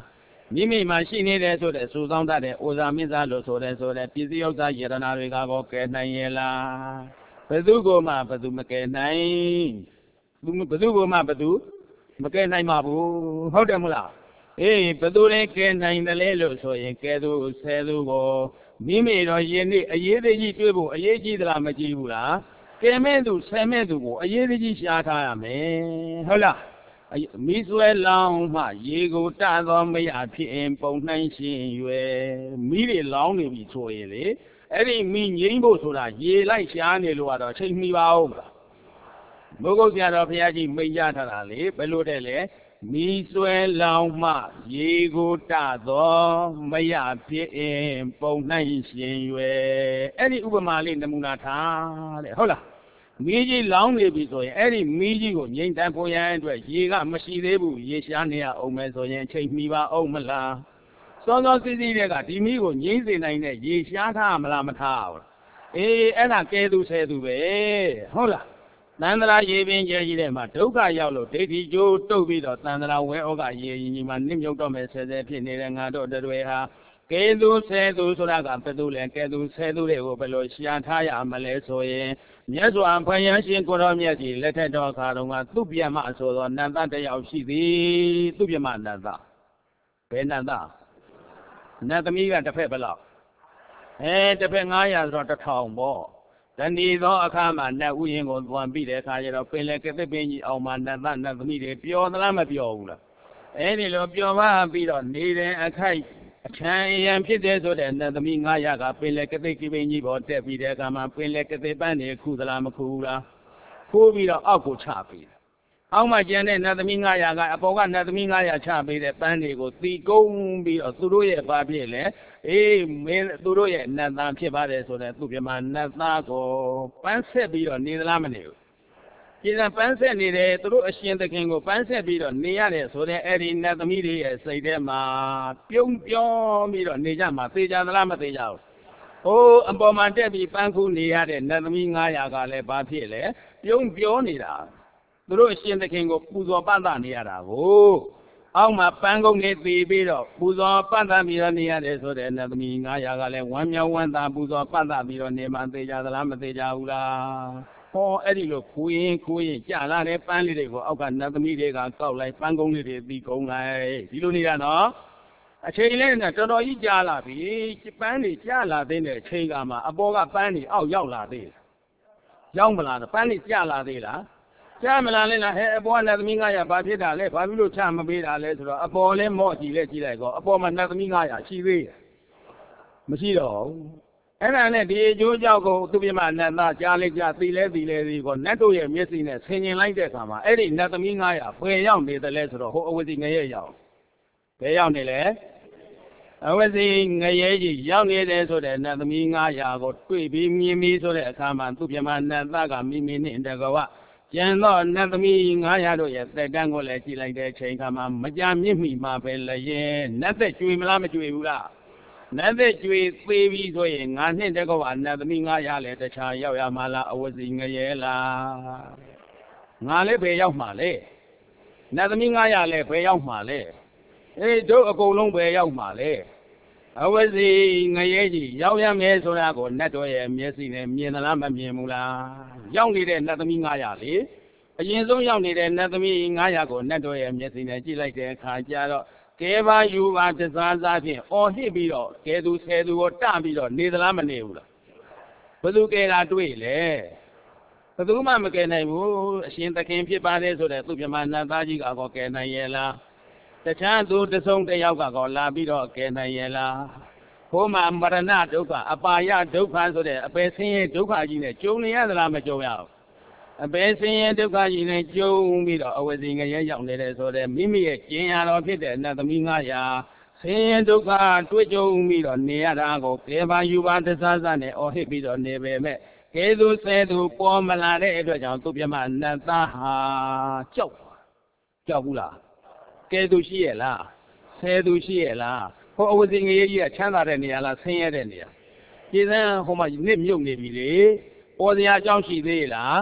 မိမိမှာရှိနေတဲ့ဆိုတဲ့စုဆောင်တတ်တဲ့ဩဇာမင်းသားလို့ဆိုတဲ့ဆိုတဲ့ပစ္စည်းဥစ္စာယတနာတွေကကောကဲနိုင်ရဲ့လားဘယ်သူကိုမှဘယ်သူမကဲနိုင်ဘယ်သူကိုမှဘယ်သူမကဲနိုင်ပါဘူးဟုတ်တယ်မလားအေးဘယ်သူလဲကဲနိုင်တယ်လဲလို့ဆိုရင်ကဲသူဆဲသူကိုမိမိတော့ယနေ့အရေးသေးကြီးတွေးဖို့အရေးကြီးသလားမကြီးဘူးလားကဲမဲ့သူဆဲမဲ့သူကိုအရေးသေးကြီးရှားထားရမယ်ဟုတ်လားမိဆွဲလောင်းမှရေကိုတသောမရဖြစ်ရင်ပုံနှိုင်းရှင်ရွယ်မိတွေလောင်းနေပြီဆိုရင်လေအဲ့ဒီမိငိမ့်ဖို့ဆိုတာရေလိုက်ရှားနေလို့ကတော့ချိန်မီပါဦးလားဘုဂုတ်ဆရာတော်ဘုရားကြီးမိန့်ကြထားတာလေဘယ်လိုတဲ့လဲမိဆွဲလောင်းမှရေကိုတသောမရဖြစ်ရင်ပုံနှိုင်းရှင်ရွယ်အဲ့ဒီဥပမာလေးနမူနာထားတဲ့ဟုတ်လားမီးကြီးလောင်းနေပြီဆိုရင်အဲ့ဒီမီးကြီးကိုငြိမ်တန်းဖို့ရန်အတွက်ရေကမရှိသေးဘူးရေရှားနေရအောင်မယ်ဆိုရင်ချိန်မီပါအောင်မလားစောစောစီးစီးတဲ့ကဒီမီးကိုငြိမ်စေနိုင်တဲ့ရေရှားထားမလားမထားဘူးအေးအဲ့ဒါကဲသူဆဲသူပဲဟုတ်လားသန္တရာရေပင်ကျဲကြီးတဲ့မှာဒုက္ခရောက်လို့ဒိဋ္ဌိကျိုးတုတ်ပြီးတော့သန္တရာဝဲဩကရေကြီးမှာနစ်မြုပ်တော့မယ်ဆဲဆဲဖြစ်နေတဲ့ငါတို့တွေဟာကဲသူဆဲသူဆိုတာကဘယ်သူလဲကဲသူဆဲသူတွေကိုဘယ်လိုရှားထားရမလဲဆိုရင်မြတ်စွာဘုရားရှင်ကိုရောမြတ်ကြီးလက်ထက်တော်ခါတော်ကသူ့ပြမဆိုသောနန္ဒတယောက်ရှိသည်သူ့ပြမနန္ဒဘယ်နန္ဒနတ်သမီးကတစ်ဖက်ဘယ်လောက်အဲတစ်ဖက်ငါးရာဆိုတော့တစ်ထောင်ပေါ့တဏီသောအခါမှာနတ်ဥယျာဉ်ကိုသွားပြီးတဲ့အခါကျတော့ပင်လေကသစ်ပင်ကြီးအောင်မှာနတ်သားနတ်သမီးတွေပျော်သလားမပျော်ဘူးလားအဲဒီလိုပျော်ပါပြီးတော့နေတဲ့အခိုက်အချမ်းအရန်ဖြစ်တဲ့ဆိုတဲ့နတ်သမီးငါးရာကပင်လေကသစ်ကိပင်ကြီးပေါ်တက်ပြီးတဲ့အခါမှာပင်လေကသစ်ပန်းတွေခုသလားမခုဘူးလားခိုးပြီးတော့အောက်ကိုချပြီးတယ်အောက်မှာကျန်တဲ့နတ်သမီးငါးရာကအပေါ်ကနတ်သမီးငါးရာချပေးတဲ့ပန်းတွေကိုသီကုန်းပြီးတော့သူတို့ရဲ့ဘာဖြစ်လဲအေးမင်းသူတို့ရဲ့နတ်သားဖြစ်ပါတယ်ဆိုတဲ့သူပြမနတ်သားကိုပန်းဆက်ပြီးတော့နေသလားမနေဘူးကျန်ပန်းဆက်နေတယ်သူတို့အရှင်သခင်ကိုပန်းဆက်ပြီးတော့နေရတယ်ဆိုတဲ့အဲ့ဒီနတ်သမီးတွေရဲ့စိတ်ထဲမှာပြုံးပြောပြီးတော့နေကြမှာသေချာသလားမသေချာဘူးဟိုးအပေါ်မှာတက်ပြီးပန်းခုနေရတဲ့နတ်သမီးငါးရာကလည်းဘာဖြစ်လဲပြုံးပြောနေတာသူတို့အရှင်သခင်ကိုပူဇော်ပန်းသနေရတာကိုအောက်မှာပန်းကုန်းနေသေးပြီးတော့ပူဇော်ပန်းသပြီးတော့နေရတယ်ဆိုတဲ့နတ်သမီးငါးရာကလည်းဝမ်းမြောက်ဝမ်းသာပူဇော်ပန်းသပြီးတော့နေမှသေချာသလားမသေချာဘူးလားဟောအဲ့ဒီလိုခိုးရင်ခိုးရင်ကြာလာတဲ့ပန်းလေးတွေကိုအောက်ကနတ်သမီးတွေကကောက်လိုက်ပန်းကုန်းလေးတွေပြီးကုန်းလိုက်ဒီလိုနေတာနော်အချိန်လေးနဲ့တော်တော်ကြီးကြာလာပြီပန်းတွေကြာလာတဲ့အချိန်ကမှအပေါ်ကပန်းတွေအောက်ရောက်လာသေးရောက်မလားပန်းတွေကြာလာသေးလားကြာမလားလဲလားဟဲ့အပေါ်ကနတ်သမီးငါးရာဘာဖြစ်တာလဲဘာဖြစ်လို့ချမပေးတာလဲဆိုတော့အပေါ်လဲမော့ကြည့်လဲကြည့်လိုက်ကောအပေါ်မှာနတ်သမီးငါးရာရှိသေးတယ်မရှိတော့ဘူးအဲ့ဒါနဲ့ဒီအကျိုးကြောင့်ကိုသူပြမနတ်သားကြားလိုက်ကြသိလဲသိလဲဒီကိုနတ်တို့ရဲ့မျက်စိနဲ့ဆင်ញင်လိုက်တဲ့အခါမှာအဲ့ဒီနတ်သမီးငါးရာဘယ်ရောက်နေတယ်လဲဆိုတော့ဟိုအဝစီငရဲရောက်ဘယ်ရောက်နေလဲအဝစီငရဲကြီးရောက်နေတယ်ဆိုတဲ့နတ်သမီးငါးရာကိုတွေ့ပြီးမြင်ပြီးဆိုတဲ့အခါမှာသူပြမနတ်သားကမိမိနဲ့တကွာကျန်တော့နတ်သမီးငါးရာတို့ရဲ့သက်တမ်းကိုလည်းကြည့်လိုက်တဲ့အချိန်ခါမှာမကြမြင့်မိမှပဲလျင်နတ်သက်ကျွေမလားမကျွေဘူးလားနတ်သက်ကျွေသေးပြီးဆိုရင်ငါနှစ်တကောနတ်သမီးငါးရာလည်းတခြားရောက်ရမှာလားအဝစီငရဲလားငါလည်းဘယ်ရောက်မှာလဲနတ်သမီးငါးရာလည်းဘယ်ရောက်မှာလဲအေးတို့အကုန်လုံးဘယ်ရောက်မှာလဲအဝစီငရဲကြီးရောက်ရမယ်ဆိုတာကိုနတ်တော်ရဲ့မျက်စိနဲ့မြင်သလားမမြင်ဘူးလားရောက်နေတဲ့နတ်သမီးငါးရာလေအရင်ဆုံးရောက်နေတဲ့နတ်သမီးငါးရာကိုနတ်တော်ရဲ့မျက်စိနဲ့ကြည့်လိုက်တဲ့အခါကျတော့ကဲပါယူပါတစားစားဖြင့်အော်ဟစ်ပြီးတော့ကဲသူဆဲသူကိုတပြီးတော့နေသလားမနေဘူးလားဘယ်သူကဲတာတွေ့လဲဘယ်သူမှမကဲနိုင်ဘူးအရှင်သခင်ဖြစ်ပါတယ်ဆိုတဲ့သူပြမနတ်သားကြီးကောကဲနိုင်ရဲ့လားတခြားသူတဆုံးတယောက်ကကောလာပြီးတော့ကဲနိုင်ရဲ့လားဟိုမှာမရဏဒုက္ခအပါယဒုက္ခဆိုတဲ့အပေဆင်းရဲဒုက္ခကြီးနဲ့ကြုံနေရသလားမကြုံရဘူးအပေဆင်းရဲဒုက္ခကြီးနဲ့ကြုံပြီးတော့အဝစီငရဲရောက်နေတယ်ဆိုတဲ့မိမိရဲ့ကျင်ရတော်ဖြစ်တဲ့နတ်သမီးငါးရာဆင်းရဲဒုက္ခတွေ့ကြုံပြီးတော့နေရတာကိုကဲပါယူပါတစားစားနဲ့အော်ဟစ်ပြီးတော့နေပေမဲ့ကဲသူဆဲသူပေါ်မလာတဲ့အတွက်ကြောင့်သူပြမနတ်သားဟာကြောက်ကြောက်ဘူးလားကဲသူရှိရဲ့လားဆဲသူရှိရဲ့လားဟိုအဝစီငရဲကြီးကချမ်းသာတဲ့နေရာလားဆင်းရဲတဲ့နေရာကျေးဇူးဟိုမှာနစ်မြုပ်နေပြီလေပေါ်စရာအကြောင်းရှိသေးလား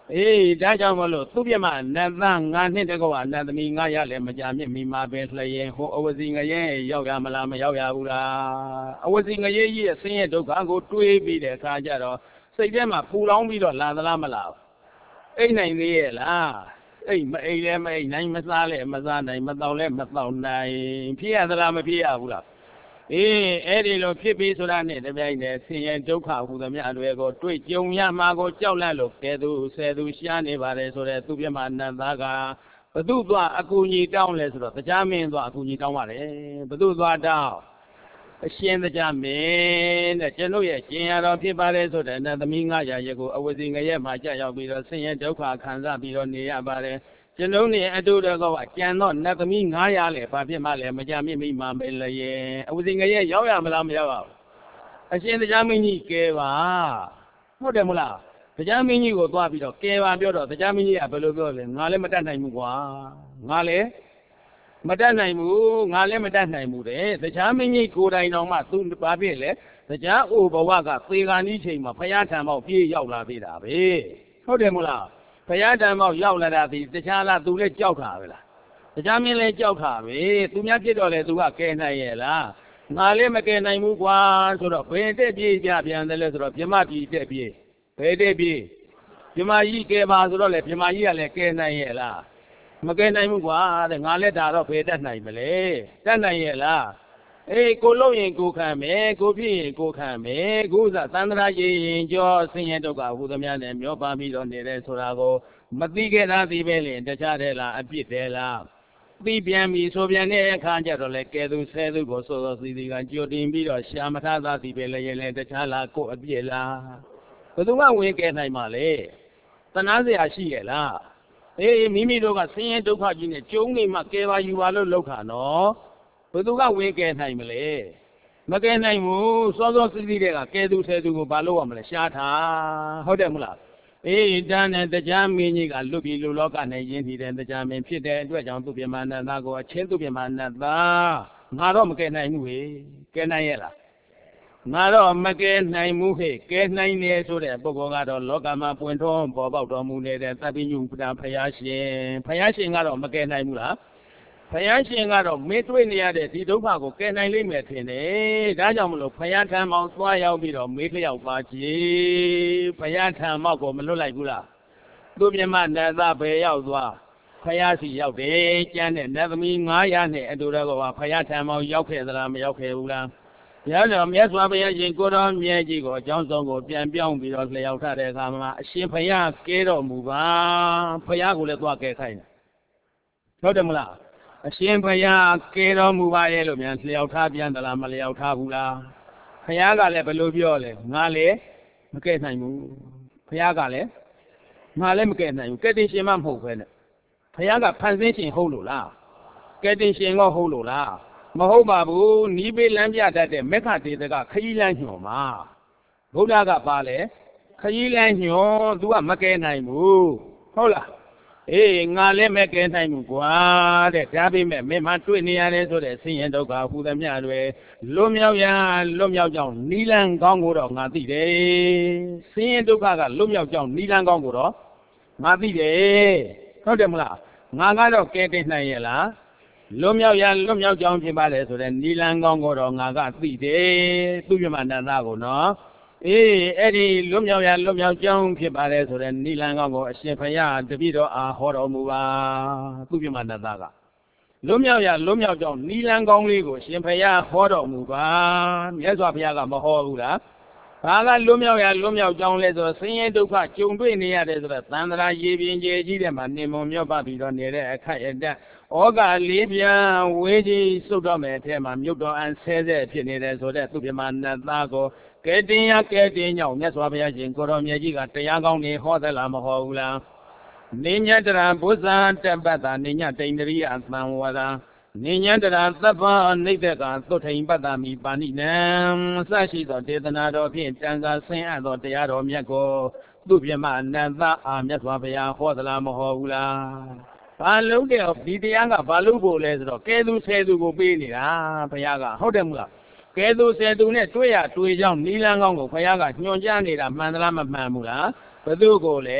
အေးဒါကြောင့်မလို့သူ့ပြမနတ်သားငါနှစ်တကောနတ်သမီးငါရလဲမကြမြင့်မိမာပဲလျင်ဟိုအဝစီငရဲရောက်ရမလားမရောက်ရဘူးလားအဝစီငရဲကြီးရဲ့ဆင်းရဲဒုက္ခကိုတွေးပြီးတဲ့အခါကျတော့စိတ်ထဲမှာပူလောင်ပြီးတော့လာသလားမလားအိတ်နိုင်သေးရဲ့လားအိတ်မအိတ်လဲမအိတ်နိုင်မစားလဲမစားနိုင်မတောက်လဲမတောက်နိုင်ဖြစ်ရသလားမဖြစ်ရဘူးလားအေးအဲ့ဒီလိုဖြစ်ပြီးဆိုတာနဲ့တပြိုင်တည်းဆင်းရဲဒုက္ခဟူသမျှတွေကိုတွေ့ကြုံရမှာကိုကြောက်လန့်လို့ကဲသူဆယ်သူရှားနေပါတယ်ဆိုတဲ့သူပြမနတ်သားကဘသူသွားအကူကြီးတောင်းလဲဆိုတော့တရားမင်းသွားအကူကြီးတောင်းပါတယ်ဘသူသွားတောင်းအရှင်တရားမင်းတဲ့ကျွန်ုပ်ရဲ့ရှင်ရတော်ဖြစ်ပါတယ်ဆိုတဲ့နတ်သမီးငါရရဲ့ကိုအဝစီငရဲမှာကြာရောက်ပြီးတော့ဆင်းရဲဒုက္ခခံစားပြီးတော့နေရပါတယ်ကျွန်ုပ်နဲ့အတူတကောအကျန်တော့နတ်သမီးငါးရာလဲဘာဖြစ်မှလဲမကြမြင့်မိမှပဲလေအဝစီငရဲရောက်ရမလားမရောက်ပါဘူးအရှင်တရားမင်းကြီးကဲပါဟုတ်တယ်မလားတရားမင်းကြီးကိုသွားပြီးတော့ကဲပါပြောတော့တရားမင်းကြီးကဘယ်လိုပြောလဲငါလည်းမတတ်နိုင်ဘူးကွာငါလည်းမတတ်နိုင်ဘူးငါလည်းမတတ်နိုင်ဘူးတဲ့တရားမင်းကြီးကိုယ်တိုင်တော်မှသူဘာဖြစ်လဲတရားအိုဘဝကသေခါနီးချိန်မှာဖယားထံမောက်ပြေးရောက်လာသေးတာပဲဟုတ်တယ်မလားဖယားထံမောက်ရောက်လာတာဒီတရားလားသူလည်းကြောက်တာပဲလားတရားမင်းလည်းကြောက်တာပဲသူများဖြစ်တော့လေသူကကဲနိုင်ရဲ့လားငါလည်းမကဲနိုင်ဘူးကွာဆိုတော့ဘယ်တက်ပြေးကြပြန်တယ်လဲဆိုတော့ပြမပြည်တက်ပြေးဘယ်တက်ပြေးပြမကြီးကဲပါဆိုတော့လေပြမကြီးကလည်းကဲနိုင်ရဲ့လားမကဲနိုင်ဘူးကွာတဲ့ငါလည်းဒါတော့ဘယ်တတ်နိုင်မလဲတတ်နိုင်ရဲ့လားအေးကိုလုံးရင်ကိုခံမယ်ကိုဖြစ်ရင်ကိုခံမယ်ကိုဥစားသန္တရာရင်ရင်ကြောဆင်းရဲဒုက္ခဟူသမျှနဲ့မျောပါပြီးတော့နေတယ်ဆိုတာကိုမသိခဲ့တာသိပဲလေတခြားတယ်လားအပြစ်တယ်လားသိပြန်ပြီဆိုပြန်တဲ့အခါကျတော့လေကဲသူဆဲသူကိုဆိုတော့စီစီကကြိုတင်ပြီးတော့ရှာမထားသားသိပဲလေရင်လေတခြားလားကိုအပြစ်လားဘယ်သူမှဝင်ကဲနိုင်မှာလဲတနာစရာရှိရဲ့လားအေးမိမိတို့ကဆင်းရဲဒုက္ခကြီးနဲ့ကျုံနေမှကဲပါယူပါလို့လောက်ခါနော်ဘယ်သူကဝင်ကဲနိုင်မလဲမကဲနိုင်ဘူးစောစောစီးစီးတဲ့ကကဲသူဆဲသူကိုဘာလို့ရမလဲရှားထားဟုတ်တယ်မလားအေးတန်းနဲ့တရားမင်းကြီးကလွတ်ပြီးလူလောကနဲ့ယဉ်တည်တဲ့တရားမင်းဖြစ်တဲ့အတွက်ကြောင့်သူပြမနတ်သားကိုအချင်းသူပြမနတ်သားငါတော့မကဲနိုင်ဘူးဟေကဲနိုင်ရဲ့လားငါတော့မကဲနိုင်ဘူးဟေကဲနိုင်နေဆိုတဲ့ပုဂ္ဂိုလ်ကတော့လောကမှာပွင့်ထွန်းပေါ်ပေါက်တော်မူနေတဲ့သဗ္ဗညုပဒဖယားရှင်ဖယားရှင်ကတော့မကဲနိုင်ဘူးလားဖယားရှင်ကတော့မင်းတွေ့နေရတဲ့ဒီဒုက္ခကိုကဲနိုင်လိမ့်မယ်ထင်တယ်ဒါကြောင့်မလို့ဖယားထံမောင်သွားရောက်ပြီးတော့မေးလျောက်ပါကြည်ဖယားထံမောက်ကိုမလွတ်လိုက်ဘူးလားသူမြမနတ်သားပဲရောက်သွားဖယားစီရောက်တယ်ကျန်တဲ့နတ်သမီးငါးရာနဲ့အတူတကောဖယားထံမောင်ရောက်ခဲ့သလားမရောက်ခဲ့ဘူးလားရတော့မြတ်စွာဘုရားရှင်ကိုတော်မြတ်ကြီးကိုအကြောင်းဆုံးကိုပြန်ပြောင်းပြီးတော့လျှောက်ထားတဲ့အခါမှာအရှင်ဖယားကဲတော်မူပါဖယားကိုလည်းသွားကဲခိုင်းတယ်ဟုတ်တယ်မလားအရှင်ဘုရားကဲတော်မူပါရဲ့လို့မြန်လျှောက်ထားပြန်သလားမလျှောက်ထားဘူးလားဘုရားကလည်းဘယ်လိုပြောလဲငါလည်းမကဲနိုင်ဘူးဘုရားကလည်းငါလည်းမကဲနိုင်ဘူးကဲတင်ရှင်မမဟုတ်ပဲနဲ့ဘုရားကဖန်ဆင်းရှင်ဟုတ်လို့လားကဲတင်ရှင်ကဟုတ်လို့လားမဟုတ်ပါဘူးနီးပေးလမ်းပြတတ်တဲ့မက္ခတေသကခရီးလမ်းညွှန်မှာဘုရားကပါလေခရီးလမ်းညွှန် तू ကမကဲနိုင်ဘူးဟုတ်လားအေးငါလည်းမကဲနိုင်ဘူးကွာတဲ့ဒါပေမဲ့မင်းမတွေ့နေရတယ်ဆိုတဲ့ဆင်းရဲဒုက္ခဟူသမျှတွေလွတ်မြောက်ရလွတ်မြောက်ကြောင်းနီလန်းကောင်းကိုတော့ငါသိတယ်ဆင်းရဲဒုက္ခကလွတ်မြောက်ကြောင်းနီလန်းကောင်းကိုတော့ငါသိတယ်ဟုတ်တယ်မလားငါကတော့ကဲတင်နိုင်ရဲ့လားလွတ်မြောက်ရလွတ်မြောက်ကြောင်းဖြစ်ပါလေဆိုတဲ့နီလန်းကောင်းကိုတော့ငါကသိတယ်သူပြမနန္ဒကိုနော်အေးအဲ့ဒီလွတ်မြောက်ရလွတ်မြောက်ကြောင်းဖြစ်ပါလေဆိုတဲ့နိလန်ကောင်းကိုအရှင်ဘုရားတပည့်တော်အားဟောတော်မူပါသူပြမနတကလွတ်မြောက်ရလွတ်မြောက်ကြောင်းနိလန်ကောင်းလေးကိုအရှင်ဘုရားဟောတော်မူပါမြတ်စွာဘုရားကမဟောဘူးလားဘာကလွတ်မြောက်ရလွတ်မြောက်ကြောင်းလဲဆိုတော့ဆင်းရဲဒုက္ခကြုံတွေ့နေရတယ်ဆိုတော့သန္တရာရေပြင်ကျဲကြီးတဲ့မှာနေမုံမြော့ပါပြီးတော့နေတဲ့အခိုက်အတန့်ဩဃလေးပြန်ဝေးကြီးစုတ်တော့မယ်အထက်မှာမြုပ်တော်အန်ဆဲဆဲဖြစ်နေတယ်ဆိုတဲ့သူပြမနတ်သားကိုကဲတင်ရကဲတင်ညောင်းမြတ်စွာဘုရားရှင်ကိုတော်မြတ်ကြီးကတရားကောင်းနေဟောသလားမဟောဘူးလားနိညတရဘုဇာတပ္ပတာနိညတိန်တရိယသံဝရနိညတရသဗ္ဗနိဒကသုထိန်ပတ္တမိပါဏိနံစရှိသောဒေသနာတော်ဖြင့်တန်ခါဆင်းအပ်သောတရားတော်မြတ်ကိုသူပြမနတ်သားအာမြတ်စွာဘုရားဟောသလားမဟောဘူးလားဘာလို့တဲ့ဒီတရားကဘာလို့ပို့လဲဆိုတော့ကဲသူဆဲသူကိုပေးနေတာဘုရားကဟုတ်တယ်မလားကဲသူဆဲသူနဲ့တွေ့ရတွေ့ကြောင်းနီလန်းကောင်းကိုဘုရားကညွှန်ကြားနေတာမှန်သလားမမှန်ဘူးလားဘယ်သူကိုလဲ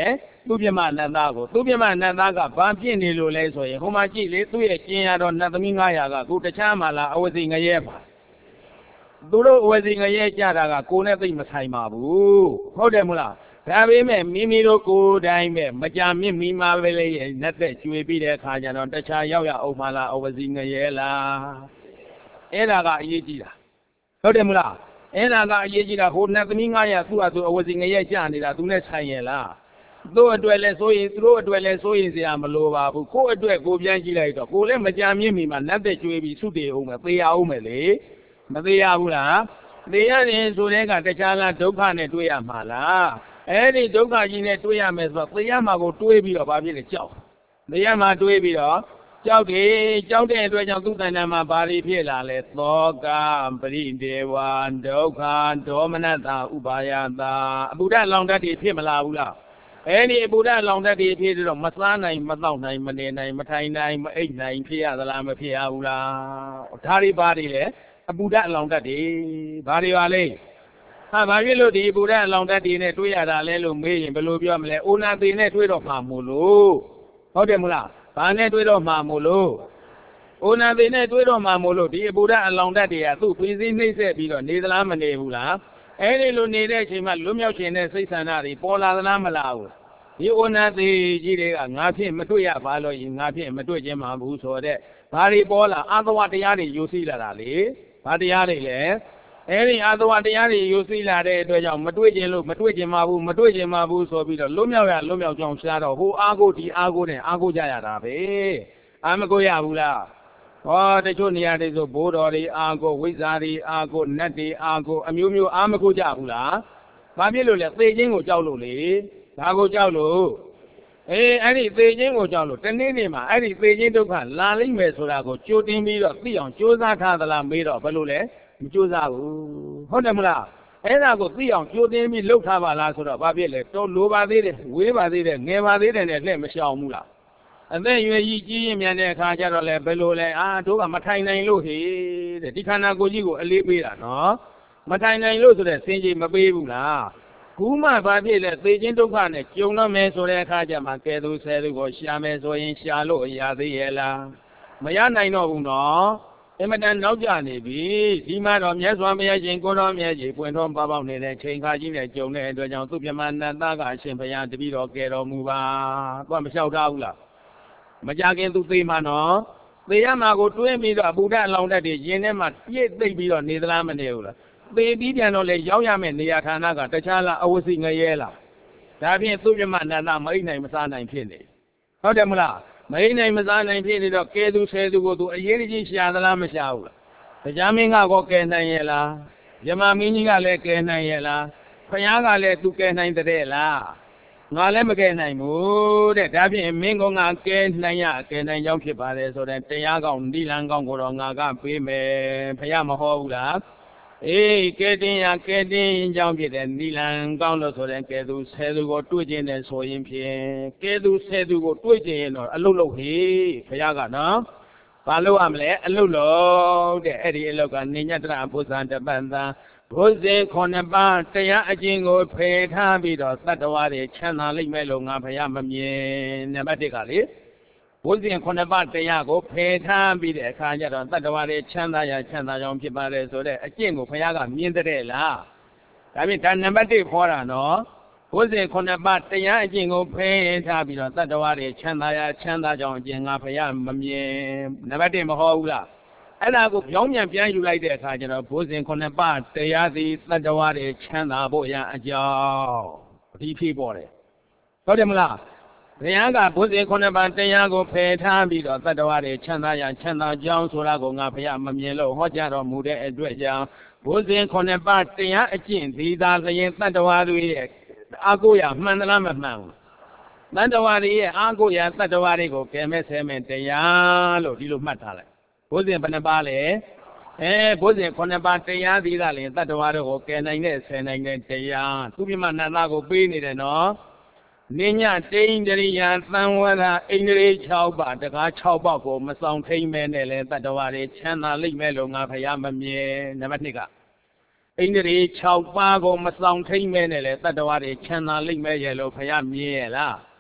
သူပြမနတ်သားကိုသူပြမနတ်သားကဘာဖြစ်နေလို့လဲဆိုရင်ဟိုမှာကြည့်လေသူ့ရဲ့ကျင်ရတော့နတ်သမီးငါးရာကကိုတခြားမှလာအဝစီငရဲပါသူတို့အဝစီငရဲကြတာကကိုနဲ့သိမဆိုင်ပါဘူးဟုတ်တယ်မလားဒါပေမဲ့မိမိတို့ကိုယ်တိုင်းပဲမကြမြင့်မိမာပဲလေနတ်သက်ကျွေပြီးတဲ့အခါကျတော့တခြားရောက်ရအောင်မလားအဝစီငရဲလားအဲ့ဒါကအရေးကြီးတာဟုတ်တယ်မလားအဲ့ဒါကအရေးကြီးတာဟိုနတ်သမီးငါးရာသူ့အသူအဝစီငရဲကြနေတာသူနဲ့ဆိုင်ရဲ့လားတို့အတွက်လဲဆိုရင်သူတို့အတွက်လဲဆိုရင်စရာမလိုပါဘူးကိုယ့်အတွက်ကိုပြန်ကြည့်လိုက်တော့ကိုလည်းမကြမြင့်မိမှာနတ်သက်ကျွေပြီးသုတေအောင်မယ်သေရအောင်မယ်လေမသေးရဘူးလားသေရတယ်ဆိုတဲ့ကတခြားလားဒုက္ခနဲ့တွေ့ရမှာလားအဲ့ဒီဒုက္ခကြီးနဲ့တွေ့ရမယ်ဆိုတော့သေရမှာကိုတွေးပြီးတော့ဘာဖြစ်လဲကြောက်သေရမှာတွေးပြီးတော့ကြောက်တယ်ကြောက်တဲ့အတွက်ကြောင့်သူ့တဏ္ဍာမှာဘာတွေဖြစ်လာလဲသောကပရိဒေဝဒုက္ခဒေါမနတာဥပါယတာအဘုဒ္ဓလောင်တတ်တွေဖြစ်မလာဘူးလားအဲ့ဒီအဘုဒ္ဓလောင်တတ်တွေဖြစ်တော့မစားနိုင်မတော့နိုင်မနေနိုင်မထိုင်နိုင်မအိပ်နိုင်ဖြစ်ရသလားမဖြစ်ရဘူးလားဒါတွေဘာတွေလဲအဘုဒ္ဓလောင်တတ်တွေဘာတွေပါလဲဟာဘာဖြစ်လို့ဒီအဘုဒ္ဓလောင်တတ်တွေနဲ့တွေ့ရတာလဲလို့မေးရင်ဘယ်လိုပြောမလဲအိုနာသေးနဲ့တွေ့တော့မှာမို့လို့ဟုတ်တယ်မလားဘာနဲ့တွေ့တော့မှာမို့လို့အိုနာသေးနဲ့တွေ့တော့မှာမို့လို့ဒီအဘုဒ္ဓအလောင်တတ်တွေကသူ့ပြင်းစည်းနှိမ့်ဆက်ပြီးတော့နေသလားမနေဘူးလားအဲ့ဒီလိုနေတဲ့အချိန်မှာလွတ်မြောက်ခြင်းနဲ့စိတ်ဆန္ဒတွေပေါ်လာသလားမလားဘူးဒီအိုနာသေးကြီးတွေကငါဖြင့်မတွေ့ရပါလို့ရင်ငါဖြင့်မတွေ့ခြင်းမှာဘူးဆိုတဲ့ဘာတွေပေါ်လာအာသဝတရားတွေယူစီလာတာလေဘာတရားတွေလဲအဲ့ဒီအာသဝတရားတွေယူစီလာတဲ့အတွက်ကြောင့်မတွေ့ခြင်းလို့မတွေ့ခြင်းမှာဘူးမတွေ့ခြင်းမှာဘူးဆိုပြီးတော့လွတ်မြောက်ရလွတ်မြောက်ကြောင်းရှားတော့ဟိုအာကိုဒီအာကိုနဲ့အာကိုကြရတာပဲအာမကိုရဘူးလားဟောတချို့နေရာတွေဆိုဘိုးတော်တွေအာကိုဝိဇ္ဇာတွေအာကိုနတ်တွေအာကိုအမျိုးမျိုးအာမကိုကြဘူးလားဘာဖြစ်လို့လဲသေခြင်းကိုကြောက်လို့လေဒါကိုကြောက်လို့အေးအဲ့ဒီသေခြင်းကိုကြောက်လို့တနေ့နေ့မှာအဲ့ဒီသေခြင်းဒုက္ခလာလိမ့်မယ်ဆိုတာကိုကြိုတင်ပြီးတော့သိအောင်ကြိုးစားထားသလားမေးတော့ဘယ်လိုလဲမကြိုးစားဘူးဟုတ်တယ်မလားအဲ့ဒါကိုသိအောင်ကြိုတင်ပြီးလှုပ်ထားပါလားဆိုတော့ဘာဖြစ်လဲတော့လိုပါသေးတယ်ဝေးပါသေးတယ်ငယ်ပါသေးတယ်နဲ့လက်မရှောင်ဘူးလားအသက်ရွယ်ကြီးကြီးရင်မြန်တဲ့အခါကျတော့လေဘယ်လိုလဲအာတို့ကမထိုင်နိုင်လို့ဟေးတဲ့ဒီခန္ဓာကိုယ်ကြီးကိုအလေးပေးတာနော်မထိုင်နိုင်လို့ဆိုတဲ့စင်ကြီးမပေးဘူးလားခုမှဘာဖြစ်လဲသေခြင်းဒုက္ခနဲ့ကြုံတော့မယ်ဆိုတဲ့အခါကျမှကဲသူဆဲသူကိုရှာမယ်ဆိုရင်ရှာလို့ရသေးရဲ့လားမရနိုင်တော့ဘူးနော်အမတန်နောက်ကျနေပြီဒီမှာတော့မြတ်စွာဘုရားရှင်ကိုတော်မြတ်ကြီးပွင့်တော်ပေါပေါက်နေတဲ့ချိန်ခါကြီးနဲ့ကြုံတဲ့အတွက်ကြောင့်သူပြမနတ်သားကအရှင်ဘုရားတပည့်တော်ကဲတော်မူပါသူကမလျှောက်ထားဘူးလားမကြခင်သူသေမှာနော်သေရမှာကိုတွင်းပြီးတော့ဗုဒ္ဓအလောင်းတက်တွေရင်ထဲမှာပြည့်သိပ်ပြီးတော့နေသလားမနေဘူးလားသေပြီးပြန်တော့လေရောက်ရမယ့်နေရာဌာနကတခြားလားအဝစီငရဲလားဒါဖြင့်သူပြမနတ်သားမအိနိုင်မစားနိုင်ဖြစ်နေဟုတ်တယ်မလားမအိနိုင်မစားနိုင်ဖြစ်နေတော့ကဲသူဆဲသူကိုသူအရေးကြီးရှာသလားမရှာဘူးလားတရားမင်းကကောကဲနိုင်ရဲ့လားယမမင်းကြီးကလည်းကဲနိုင်ရဲ့လားဖယားကလည်းသူကဲနိုင်တဲ့လားငါလည်းမကဲနိုင်ဘူးတဲ့ဒါဖြင့်မင်းကငါကဲနိုင်ရကဲနိုင်ကြောင်းဖြစ်ပါတယ်ဆိုတဲ့တရားကောင်းနိလန်ကောင်းကိုတော့ငါကပေးမယ်ဖယားမဟောဘူးလားအေးကဲတင်ရကဲတင်ကြောင်းဖြစ်တဲ့နိလန်ကောင်းလို့ဆိုတဲ့ကဲသူဆဲသူကိုတွေ့ခြင်းနဲ့ဆိုရင်ဖြင့်ကဲသူဆဲသူကိုတွေ့ခြင်းရင်တော့အလုတ်လုတ်ဟေးဖယားကနော်ဘာလို့ရမလဲအလုတ်လို့တဲ့အဲ့ဒီအလုတ်ကနေညတရဘုဇံတပန်သာဘုဇင်ခုနှစ်ပါးတရားအကျင့်ကိုဖယ်ထားပြီးတော့သတ္တဝါတွေချမ်းသာလိမ့်မယ်လို့ငါဖယားမမြင်နံပါတ်တစ်ကလေဘုဇင်ခုနှစ်ပါးတရားကိုဖယ်ထားပြီးတဲ့အခါကျတော့သတ္တဝါတွေချမ်းသာရချမ်းသာကြောင်းဖြစ်ပါတယ်ဆိုတဲ့အကျင့်ကိုဖယားကမြင်တဲ့လားဒါဖြင့်ဒါနံပါတ်တစ်ခေါ်တာနော်ဘုဇင်ခုနှစ်ပါးတရားအကျင့်ကိုဖယ်ထားပြီးတော့သတ္တဝါတွေချမ်းသာရချမ်းသာကြောင်းအကျင့်ငါဖယားမမြင်နံပါတ်တစ်မဟောဘူးလားအဲ့ဒါကိုပြောင်းပြန်ပြန်ယူလိုက်တဲ့အခါကျတော့ဘုဇင်ခုနှစ်ပါးတရားသည်သတ္တဝါတွေချမ်းသာဖို့ရန်အကြောင်းဒီဖြစ်ပေါ်တယ်ဟုတ်တယ်မလားဘုရားကဘုဇင်ခုနှစ်ပါးတရားကိုဖယ်ထားပြီးတော့သတ္တဝါတွေချမ်းသာရန်ချမ်းသာကြောင်းဆိုတာကိုငါဘုရားမမြင်လို့ဟောကြားတော်မူတဲ့အတွက်ကြောင့်ဘုဇင်ခုနှစ်ပါးတရားအကျင့်ဒီသာလျင်သတ္တဝါတွေရဲ့အာကိုရမှန်သလားမမှန်ဘူးသတ္တဝါတွေရဲ့အာကိုရသတ္တဝါတွေကိုကဲမဲ့ဆဲမဲ့တရားလို့ဒီလိုမှတ်ထားလိုက်ဘုဇင်ဘယ်နှပါးလဲအဲဘုဇင်ခုနှစ်ပါးတရားသည်ကလည်းတတ္တဝါတို့ကိုကယ်နိုင်တဲ့ဆယ်နိုင်တဲ့တရားသူပြမနန္ဒကိုပေးနေတယ်နော်နိညာတိန်တရိယာသံဝရအိန္ဒြေ၆ပါးတကား၆ပါးကိုမဆောင်ထိန်မဲနဲ့လဲတတ္တဝါတွေချမ်းသာလိမ့်မယ်လို့ငါဖယားမမြင်နံပါတ်နှစ်ကအိန္ဒြေ၆ပါးကိုမဆောင်ထိန်မဲနဲ့လဲတတ္တဝါတွေချမ်းသာလိမ့်မယ်ရဲ့လို့ဖယားမြင်ရဲ့လား